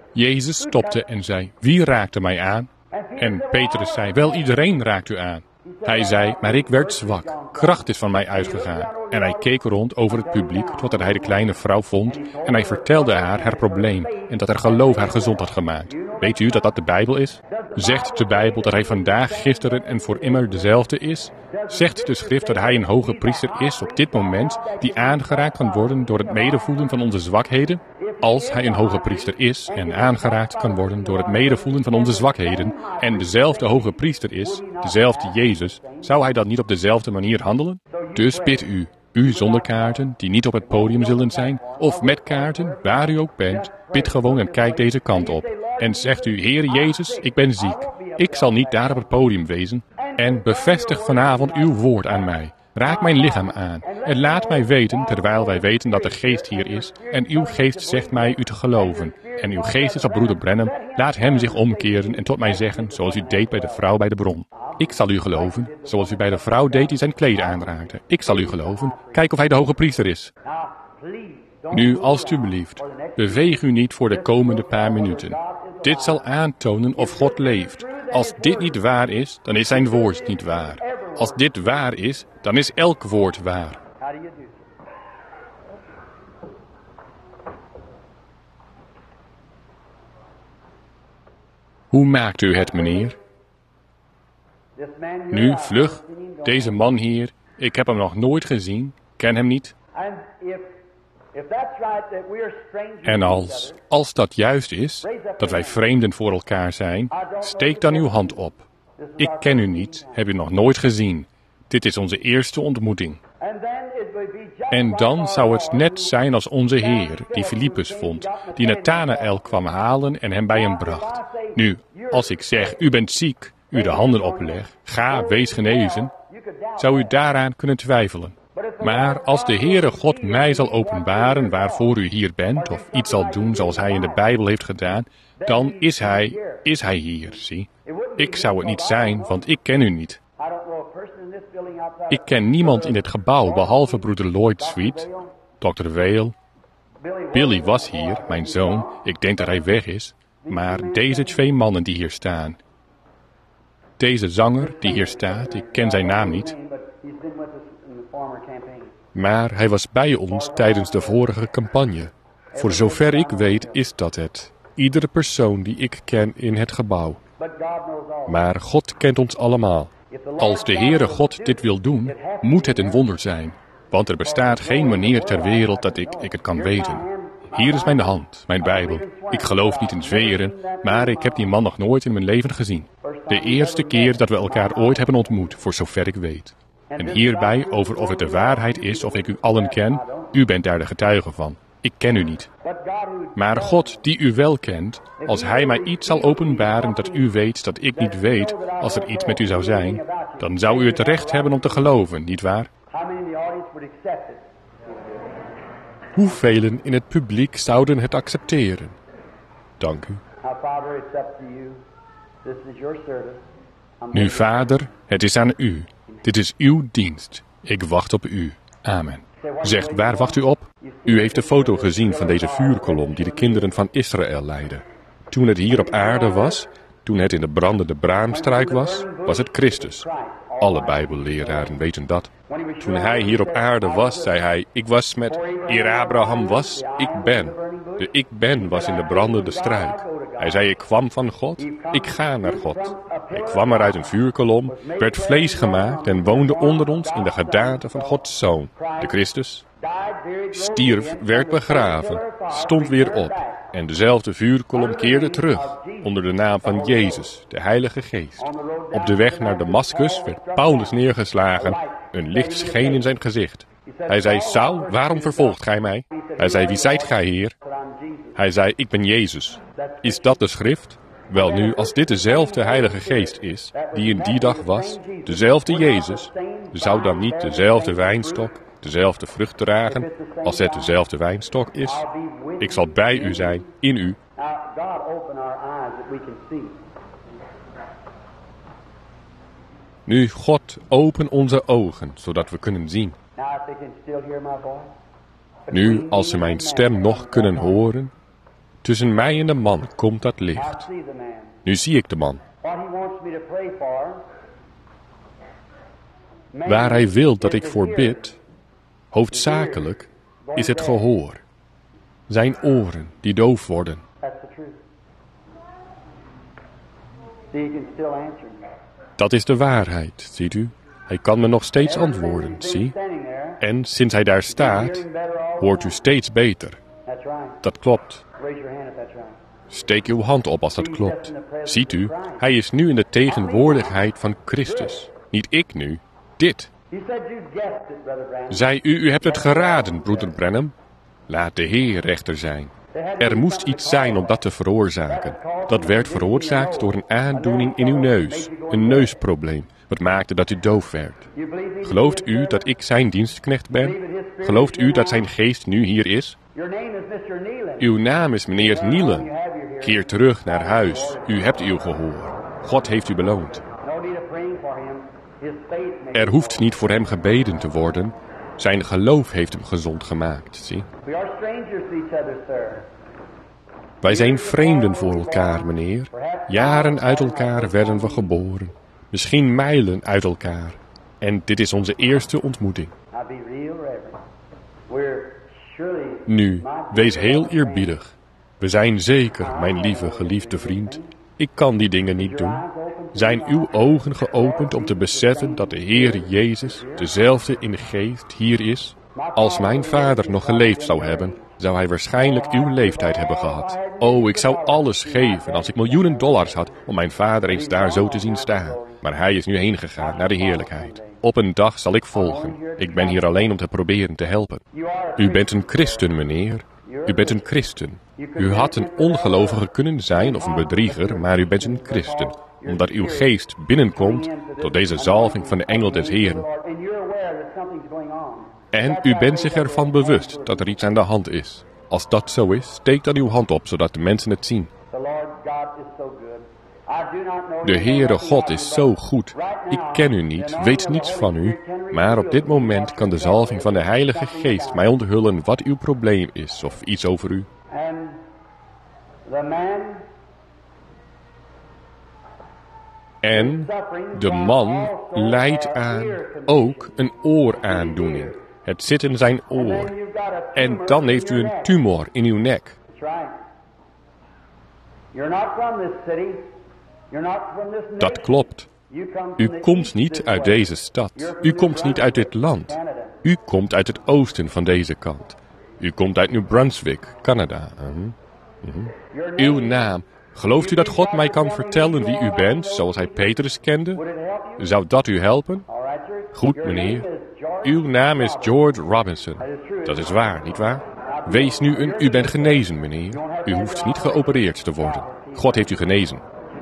Jezus stopte en zei, wie raakte mij aan? En Petrus zei, wel iedereen raakt u aan. Hij zei, maar ik werd zwak. Kracht is van mij uitgegaan. En hij keek rond over het publiek totdat hij de kleine vrouw vond. En hij vertelde haar haar probleem en dat haar geloof haar gezond had gemaakt. Weet u dat dat de Bijbel is? Zegt de Bijbel dat hij vandaag, gisteren en voor immer dezelfde is? Zegt de schrift dat hij een hoge priester is op dit moment die aangeraakt kan worden door het medevoelen van onze zwakheden? Als hij een hoge priester is en aangeraakt kan worden door het medevoelen van onze zwakheden en dezelfde hoge priester is, dezelfde Jezus, zou hij dan niet op dezelfde manier handelen? Dus bid u, u zonder kaarten, die niet op het podium zullen zijn, of met kaarten, waar u ook bent, bid gewoon en kijk deze kant op. En zegt u, Heer Jezus, ik ben ziek. Ik zal niet daar op het podium wezen. En bevestig vanavond uw woord aan mij. Raak mijn lichaam aan en laat mij weten, terwijl wij weten dat de geest hier is, en uw geest zegt mij u te geloven. En uw geest is op broeder Branham, laat hem zich omkeren en tot mij zeggen, zoals u deed bij de vrouw bij de bron. Ik zal u geloven, zoals u bij de vrouw deed die zijn kleden aanraakte. Ik zal u geloven, kijk of hij de hoge priester is. Nu, alstublieft, beweeg u niet voor de komende paar minuten. Dit zal aantonen of God leeft. Als dit niet waar is, dan is zijn woord niet waar. Als dit waar is, dan is elk woord waar. Hoe maakt u het, meneer? Nu, vlug, deze man hier, ik heb hem nog nooit gezien, ken hem niet. En als, als dat juist is, dat wij vreemden voor elkaar zijn, steek dan uw hand op. Ik ken u niet, heb u nog nooit gezien. Dit is onze eerste ontmoeting. En dan zou het net zijn als onze Heer, die Filippus vond, die Nathanael kwam halen en hem bij hem bracht. Nu, als ik zeg, u bent ziek, u de handen opleg, ga, wees genezen, zou u daaraan kunnen twijfelen. Maar als de Heere God mij zal openbaren waarvoor u hier bent, of iets zal doen zoals hij in de Bijbel heeft gedaan, dan is hij, is hij hier, zie. Ik zou het niet zijn, want ik ken u niet. Ik ken niemand in dit gebouw behalve broeder Lloyd Sweet, dokter Whale. Billy was hier, mijn zoon, ik denk dat hij weg is, maar deze twee mannen die hier staan. Deze zanger die hier staat, ik ken zijn naam niet. Maar hij was bij ons tijdens de vorige campagne. Voor zover ik weet is dat het. Iedere persoon die ik ken in het gebouw. Maar God kent ons allemaal. Als de Heere God dit wil doen, moet het een wonder zijn. Want er bestaat geen manier ter wereld dat ik, ik het kan weten. Hier is mijn hand, mijn Bijbel. Ik geloof niet in zweren, maar ik heb die man nog nooit in mijn leven gezien. De eerste keer dat we elkaar ooit hebben ontmoet, voor zover ik weet. En hierbij, over of het de waarheid is of ik u allen ken, u bent daar de getuige van. Ik ken u niet. Maar God, die u wel kent, als hij mij iets zal openbaren dat u weet dat ik niet weet, als er iets met u zou zijn, dan zou u het recht hebben om te geloven, nietwaar? Hoevelen in het publiek zouden het accepteren? Dank u. Nu, Vader, het is aan u. Dit is uw dienst. Ik wacht op u. Amen. Zegt, waar wacht u op? U heeft de foto gezien van deze vuurkolom die de kinderen van Israël leidden. Toen het hier op aarde was, toen het in de brandende braamstruik was, was het Christus. Alle Bijbelleraren weten dat. Toen hij hier op aarde was, zei hij, ik was met, eer Abraham was, ik ben. De ik ben was in de brandende struik. Hij zei, ik kwam van God, ik ga naar God. Hij kwam er uit een vuurkolom, werd vlees gemaakt en woonde onder ons in de gedaante van Gods Zoon, de Christus. Stierf, werd begraven, stond weer op. En dezelfde vuurkolom keerde terug, onder de naam van Jezus, de Heilige Geest. Op de weg naar Damaskus werd Paulus neergeslagen, een licht scheen in zijn gezicht. Hij zei, Saul, waarom vervolgt gij mij? Hij zei, wie zijt gij, Heer? Hij zei, ik ben Jezus. Is dat de schrift? Wel nu, als dit dezelfde Heilige Geest is, die in die dag was, dezelfde Jezus, zou dan niet dezelfde wijnstok, dezelfde vrucht dragen, als het dezelfde wijnstok is? Ik zal bij u zijn, in u. Nu, God, open onze ogen, zodat we kunnen zien. Nu, als ze mijn stem nog kunnen horen, Tussen mij en de man komt dat I licht. see the man. Nu zie ik de man. What he wants me to pray for. Maybe Waar hij wil dat is ik the voor hearing. bid, hoofdzakelijk, is het gehoor. Zijn oren die doof worden. That's the truth. See, you can still answer me. Dat is de waarheid, ziet u. Hij kan me nog steeds antwoorden, zie. En sinds hij daar staat, hoort u steeds beter. That's right. Dat klopt. Raise your hand if that's right. Steek uw hand op als dat klopt. Ziet u, hij is nu in de tegenwoordigheid van Christus. Niet ik nu, dit. You said you guessed it, Brother Branham. Zei u, u hebt het geraden, broeder Branham. Laat de Heer rechter zijn. Er moest iets zijn om dat te veroorzaken. Dat werd veroorzaakt door een aandoening in uw neus. Een neusprobleem, wat maakte dat u doof werd. You believe he Gelooft u dat ik zijn dienstknecht ben? Gelooft u dat zijn geest nu hier is? Your name is mister Nealon. Uw naam is meneer Nielen. Keer terug naar huis. U hebt uw gehoor. God heeft u beloond. No need of praying for him. His faith may. Er hoeft niet voor hem gebeden te worden. Zijn geloof heeft hem gezond gemaakt, zie. We are strangers to each other, sir. Wij zijn vreemden voor elkaar, meneer. Jaren uit elkaar werden we geboren. Misschien mijlen uit elkaar. En dit is onze eerste ontmoeting. Now be real reverent. We're surely. Nu, wees heel eerbiedig. We zijn zeker, mijn lieve, geliefde vriend. Ik kan die dingen niet doen. Zijn uw ogen geopend om te beseffen dat de Heer Jezus dezelfde in de geest hier is? Als mijn vader nog geleefd zou hebben, zou hij waarschijnlijk uw leeftijd hebben gehad. Oh, ik zou alles geven als ik miljoenen dollars had om mijn vader eens daar zo te zien staan. Maar hij is nu heen gegaan naar de heerlijkheid. Op een dag zal ik volgen. Ik ben hier alleen om te proberen te helpen. U bent een christen, meneer. U bent een christen. U had een ongelovige kunnen zijn of een bedrieger, maar u bent een christen. Omdat uw geest binnenkomt tot deze zalving van de engel des Heeren. And you're aware that something's going on. En u bent zich ervan bewust dat er iets aan de hand is. Als dat zo is, steek dan uw hand op, zodat de mensen het zien. The Lord God is so good. I do not know De you, Heere nothing God about is you, zo but goed. right Ik now, ken u niet, weet niets van u, maar op dit moment kan de zalving van de Heilige Geest mij onthullen wat uw probleem is of iets over u. And the man En de man lijdt aan ook een ooraandoening. Het zit in zijn oor. En dan heeft u een tumor in uw nek. That's right. You're not from this city. You're not from this nation. Dat klopt. You come from U the komt east niet this uit way. deze stad. U komt niet uit dit land. U komt uit het oosten van deze kant. U komt uit New Brunswick, Canada. Mhm. Your Uw name, naam. Gelooft u dat God mij kan vertellen wie u bent, zoals hij Petrus kende? would it help you? Zou dat u helpen? All right, sir. Goed, Your meneer. name is George Uw naam is Robinson. George Robinson. Dat is waar, nietwaar? Wees nu een... U bent genezen, meneer. U hoeft niet geopereerd te worden. God heeft u genezen.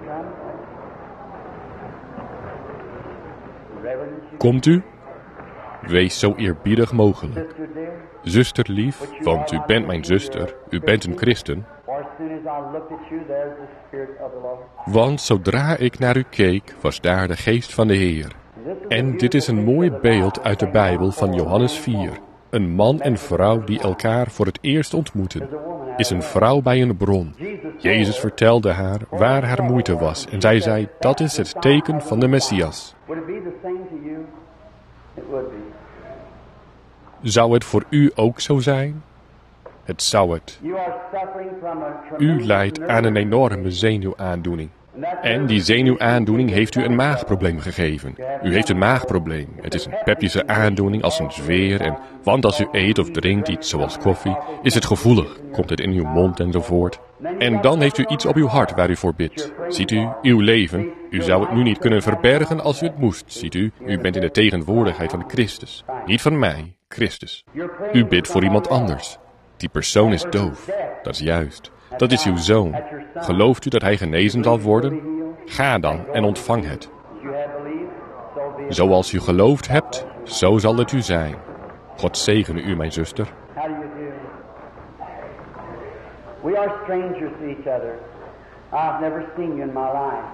Reverend, you Komt u? Wees zo eerbiedig mogelijk. sister dear. Zuster lief, want u bent mijn zuster. U bent een christen. For as soon as I looked at you, there's the Spirit of the Lord. Want zodra ik naar u keek, was daar de geest van de Heer. En dit is een mooi beeld uit de Bijbel van Johannes vier. Een man en vrouw die elkaar voor het eerst ontmoeten. Is een vrouw bij een bron. Jezus vertelde haar waar haar moeite was. En zij zei, dat is het teken van de Messias. Would it be the same to you? It would be. Zou het voor u ook zo zijn? Het zou het. You are suffering from a U tremendous lijdt aan een enorme zenuwaandoening. En die zenuwaandoening heeft u een maagprobleem gegeven. U heeft een maagprobleem. Het is een peptische aandoening als een zweer. En, want als u eet of drinkt iets zoals koffie, is het gevoelig. Komt het in uw mond enzovoort. En dan heeft u iets op uw hart waar u voor bidt. Ziet u, uw leven, u zou het nu niet kunnen verbergen als u het moest. Ziet u, u bent in de tegenwoordigheid van Christus. Niet van mij, Christus. U bidt voor iemand anders. Die persoon is doof. Dat is juist. Dat is uw zoon. Gelooft u dat hij genezen zal worden? Ga dan en ontvang het. you have believed, so be it. Zoals u geloofd hebt, zo zal het u zijn. God zegene u, mijn zuster. How do you do? We are strangers to each other. I've never seen you in my life.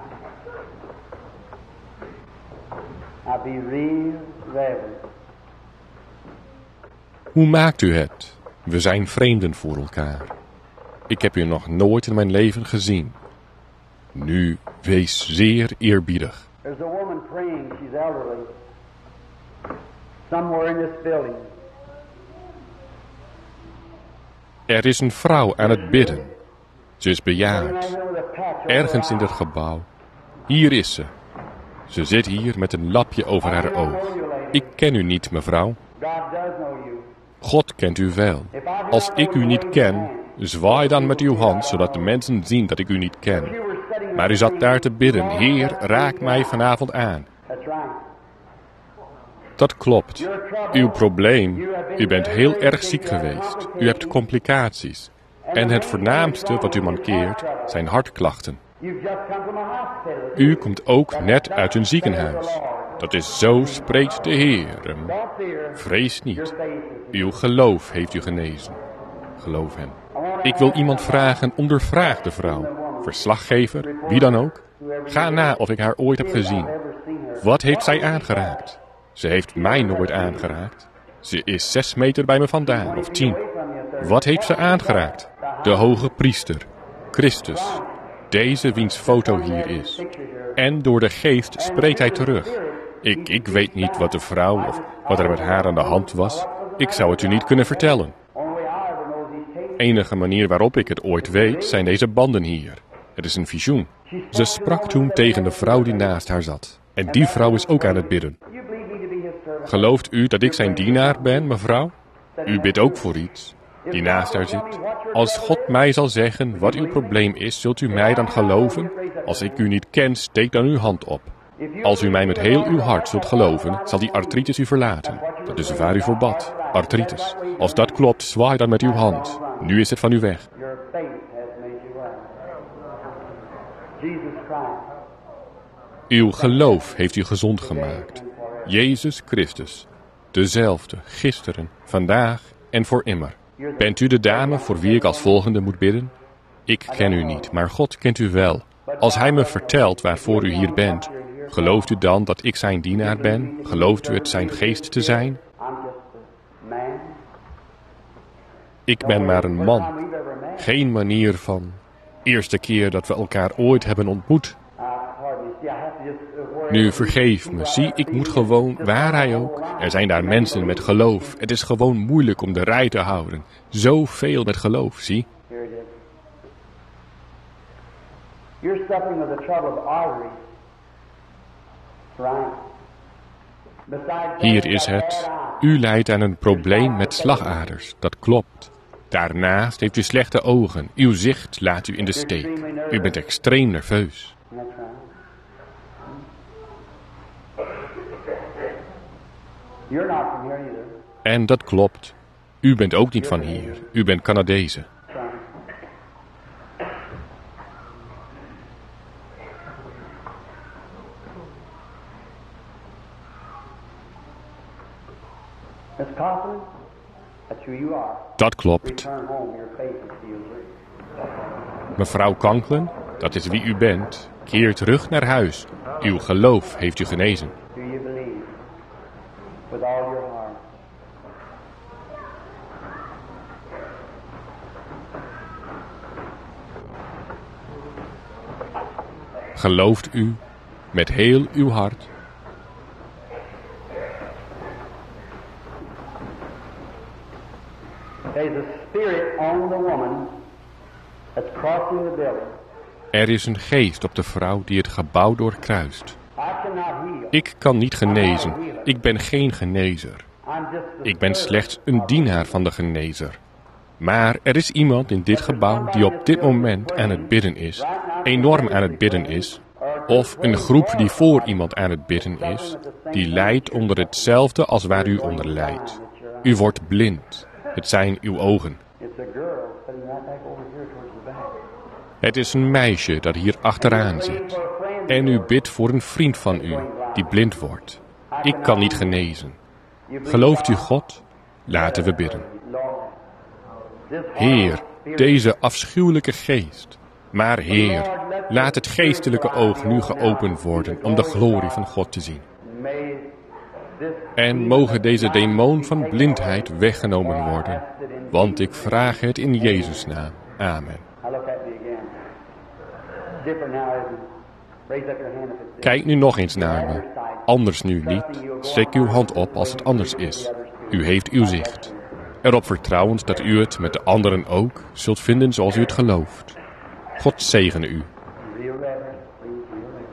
I'll be real reverent. Hoe maakt u het? We zijn vreemden voor elkaar. Ik heb u nog nooit in mijn leven gezien. Nu, wees zeer eerbiedig. There's a woman praying. She's elderly. Somewhere in this building. Er is een vrouw aan het bidden. Ze is bejaard. Ergens in dit gebouw. Hier is ze. Ze zit hier met een lapje over haar oog. Ik ken u niet, mevrouw. God kent u wel. Als ik u niet ken, zwaai dan met uw hand, zodat de mensen zien dat ik u niet ken. Maar u zat daar te bidden. Heer, raak mij vanavond aan. Dat klopt. Uw probleem, u bent heel erg ziek geweest. U hebt complicaties. En het voornaamste wat u mankeert, zijn hartklachten. U komt ook net uit een ziekenhuis. Dat is zo, spreekt de Heer. Vrees niet. Uw geloof heeft u genezen. Geloof hem. Ik wil iemand vragen, ondervraag de vrouw. Verslaggever, wie dan ook. Ga na of ik haar ooit heb gezien. Wat heeft zij aangeraakt? Ze heeft mij nooit aangeraakt. Ze is zes meter bij me vandaan, of tien. Wat heeft ze aangeraakt? De hoge priester, Christus. Deze wiens foto hier is. En door de geest spreekt hij terug. Ik, ik weet niet wat de vrouw of wat er met haar aan de hand was. Ik zou het u niet kunnen vertellen. Enige manier waarop ik het ooit weet, zijn deze banden hier. Het is een visioen. Ze sprak toen tegen de vrouw die naast haar zat. En die vrouw is ook aan het bidden. Gelooft u dat ik zijn dienaar ben, mevrouw? U bidt ook voor iets, die naast haar zit. Als God mij zal zeggen wat uw probleem is, zult u mij dan geloven? Als ik u niet ken, steek dan uw hand op. Als u mij met heel uw hart zult geloven, zal die artritis u verlaten. Dat is waar u voor bad, artritis. Als dat klopt, zwaai dan met uw hand. Nu is het van u weg. Uw geloof heeft u gezond gemaakt. Jezus Christus, dezelfde, gisteren, vandaag en voor immer. Bent u de dame voor wie ik als volgende moet bidden? Ik ken u niet, maar God kent u wel. Als hij me vertelt waarvoor u hier bent, gelooft u dan dat ik zijn dienaar ben? Gelooft u het zijn geest te zijn? Ik ben maar een man. Geen manier van eerste keer dat we elkaar ooit hebben ontmoet. Nu, vergeef me. Zie, ik moet gewoon, waar hij ook. Er zijn daar mensen met geloof. Het is gewoon moeilijk om de rij te houden. Zoveel met geloof, zie. Hier is het. U lijdt aan een probleem met slagaders. Dat klopt. Daarnaast heeft u slechte ogen. Uw zicht laat u in de steek. U bent extreem nerveus. En dat klopt. U bent ook niet van hier. U bent Canadezen. Dat klopt. Mevrouw Conklin, dat is wie u bent. Keer terug naar huis. Uw geloof heeft u genezen. Gelooft u met heel uw hart? Er is een geest op de vrouw die het gebouw doorkruist. Ik kan niet genezen. Ik ben geen genezer. Ik ben slechts een dienaar van de genezer. Maar er is iemand in dit gebouw die op dit moment aan het bidden is, enorm aan het bidden is, of een groep die voor iemand aan het bidden is, die lijdt onder hetzelfde als waar u onder lijdt. U wordt blind. Het zijn uw ogen. Het is een meisje dat hier achteraan zit. En u bidt voor een vriend van u die blind wordt. Ik kan niet genezen. Gelooft u God? Laten we bidden. Heer, deze afschuwelijke geest. Maar Heer, laat het geestelijke oog nu geopend worden om de glorie van God te zien. En mogen deze demon van blindheid weggenomen worden, want ik vraag het in Jezus' naam. Amen. Now look at me again. Different now, isn't it? Raise up your hand if it's Kijk nu nog eens naar me. Anders nu niet. Steek uw hand op als het anders is. U heeft uw zicht. Erop vertrouwend dat u het met de anderen ook zult vinden zoals u het gelooft. God zegene u. real reverent, please, real reverent.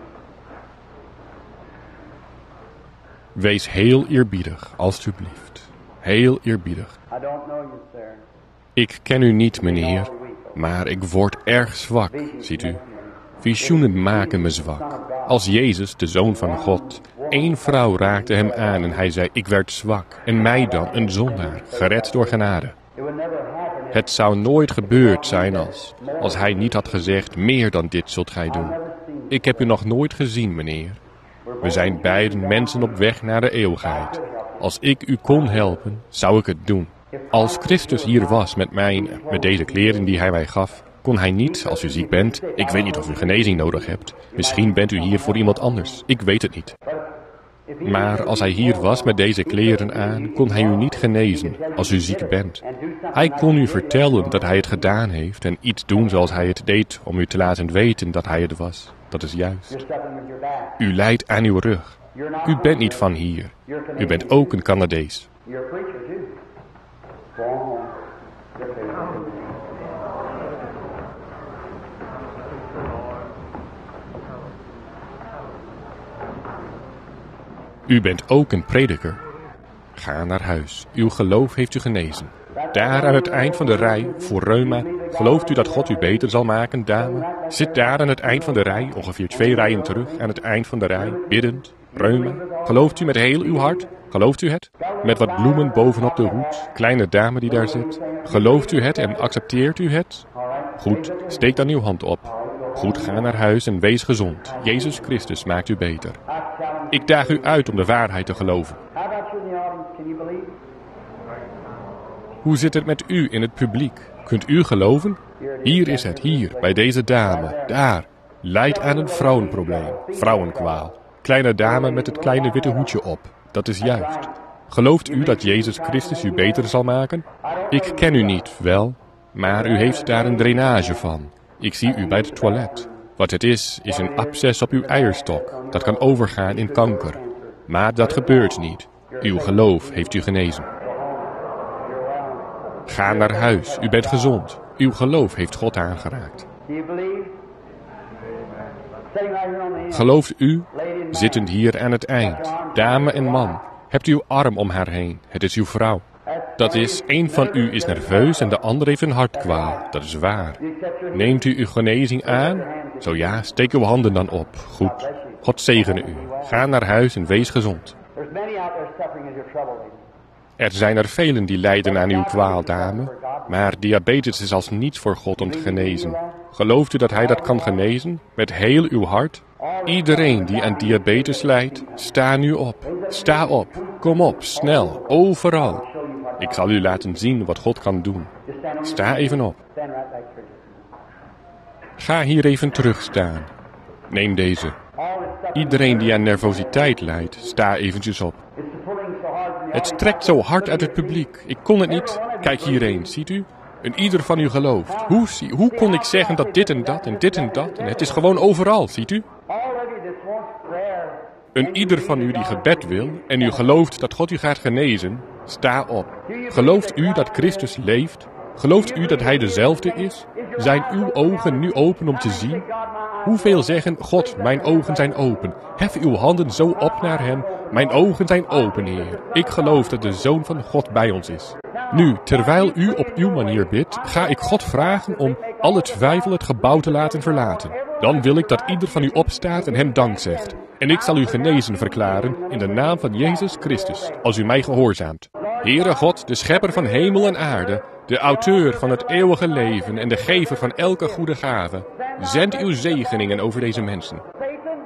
Wees heel eerbiedig, alstublieft. Heel eerbiedig. I don't know you, sir. Ik ken u niet, meneer, maar ik word erg zwak, ziet u. Visioenen maken me zwak. Als Jezus, de Zoon van God, één vrouw raakte hem aan en hij zei, ik werd zwak. En mij dan, een zondaar, gered door genade. It would never happen if Het zou nooit gebeurd zijn als, als hij niet had gezegd, meer dan dit zult gij doen. Ik heb u nog nooit gezien, meneer. We zijn beiden mensen op weg naar de eeuwigheid. Als ik u kon helpen, zou ik het doen. Als Christus hier was met mij, met deze kleren die hij mij gaf, kon hij niet, als u ziek bent, ik weet niet of u genezing nodig hebt. Misschien bent u hier voor iemand anders, ik weet het niet. Maar als hij hier was met deze kleren aan, kon hij u niet genezen als u ziek bent. Hij kon u vertellen dat hij het gedaan heeft en iets doen zoals hij het deed om u te laten weten dat hij het was. Dat is juist. you're stepping with your back. U lijdt aan uw rug. U bent niet van hier. U bent ook een Canadees. You're a preacher too. Go on home. You're a preacher. U bent ook een prediker. Ga naar huis. Uw geloof heeft u genezen. Daar aan het eind van de rij, voor reuma, gelooft u dat God u beter zal maken, dame? Zit daar aan het eind van de rij, ongeveer twee rijen terug, aan het eind van de rij, biddend, reuma. Gelooft u met heel uw hart? Gelooft u het? Met wat bloemen bovenop de roet, kleine dame die daar zit. Gelooft u het en accepteert u het? Goed, steek dan uw hand op. Goed, ga naar huis en wees gezond. Jezus Christus maakt u beter. Ik daag u uit om de waarheid te geloven. How about you in the audience? Can you believe? Hoe zit het met u in het publiek? Kunt u geloven? Hier is het, hier, bij deze dame, daar. Lijdt aan een vrouwenprobleem, vrouwenkwaal. Kleine dame met het kleine witte hoedje op. Dat is juist. Gelooft u dat Jezus Christus u beter zal maken? Ik ken u niet, wel, maar u heeft daar een drainage van. Ik zie u bij het toilet. Wat het is, is een absces op uw eierstok. Dat kan overgaan in kanker. Maar dat gebeurt niet. Uw geloof heeft u genezen. Ga naar huis. U bent gezond. Uw geloof heeft God aangeraakt. Do you believe? Sitting right here on the end. Gelooft u? Zittend hier aan het eind. Dame en man. Hebt u uw arm om haar heen. Het is uw vrouw. Dat is, één van u is nerveus en de ander heeft een hartkwaal. Dat is waar. Neemt u uw genezing aan? Zo ja, steek uw handen dan op. Goed. God zegene u. Ga naar huis en wees gezond. There's many out there suffering as your trouble, lady. Er zijn er velen die lijden aan uw kwaal, dame. Maar diabetes is als niets voor God om te genezen. Gelooft u dat hij dat kan genezen? Met heel uw hart? Iedereen die aan diabetes lijdt, sta nu op. Sta op. Kom op, snel, overal. Ik zal u laten zien wat God kan doen. Sta even op. Stand right back here. Ga hier even terugstaan. Neem deze. All this suffering. Iedereen die aan nervositeit lijdt, sta eventjes op. It's pulling so hard from the Het trekt zo hard uit het publiek. Ik kon het niet. Kijk hierheen, ziet u? En ieder van u gelooft. Hoe, zie- hoe kon ik zeggen dat dit en dat en dit en dat? En het is gewoon overal, ziet u? All of you that wants prayer. Een ieder van u die gebed wil en u gelooft dat God u gaat genezen, sta op. Gelooft u dat Christus leeft? Gelooft u dat hij dezelfde is? Zijn uw ogen nu open om te zien? Hoeveel zeggen, God, mijn ogen zijn open. Hef uw handen zo op naar hem. Mijn ogen zijn open, Heer. Ik geloof dat de Zoon van God bij ons is. Nu, terwijl u op uw manier bidt, ga ik God vragen om alle twijfel het gebouw te laten verlaten. Dan wil ik dat ieder van u opstaat en hem dank zegt. En ik zal u genezen verklaren in de naam van Jezus Christus, als u mij gehoorzaamt. Heere God, de schepper van hemel en aarde, de auteur van het eeuwige leven en de gever van elke goede gave, zend uw zegeningen over deze mensen. Satan,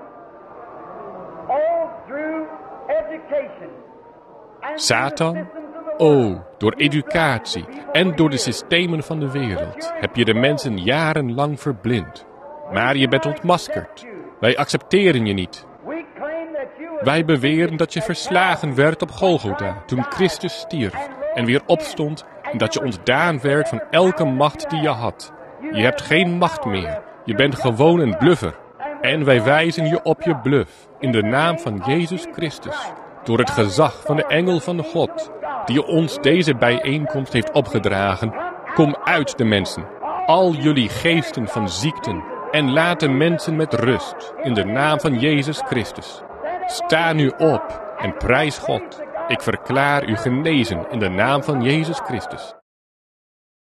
all through education. and Satan, through the systems of the world, o, door educatie en door de systemen van de wereld heb je de mensen jarenlang verblind. Maar je bent ontmaskerd. Wij accepteren je niet. we claim that you have Wij beweren dat je verslagen werd op Golgotha toen Christus stierf en weer opstond en dat je ontdaan werd van elke macht die je had. Je hebt geen macht meer. Je bent gewoon een bluffer. En wij wijzen je op je bluff in de naam van Jezus Christus. Door het gezag van de engel van God, die ons deze bijeenkomst heeft opgedragen. Kom uit de mensen, al jullie geesten van ziekten, en laat de mensen met rust in de naam van Jezus Christus. Sta nu op en prijs God. Ik verklaar u genezen in de naam van Jezus Christus.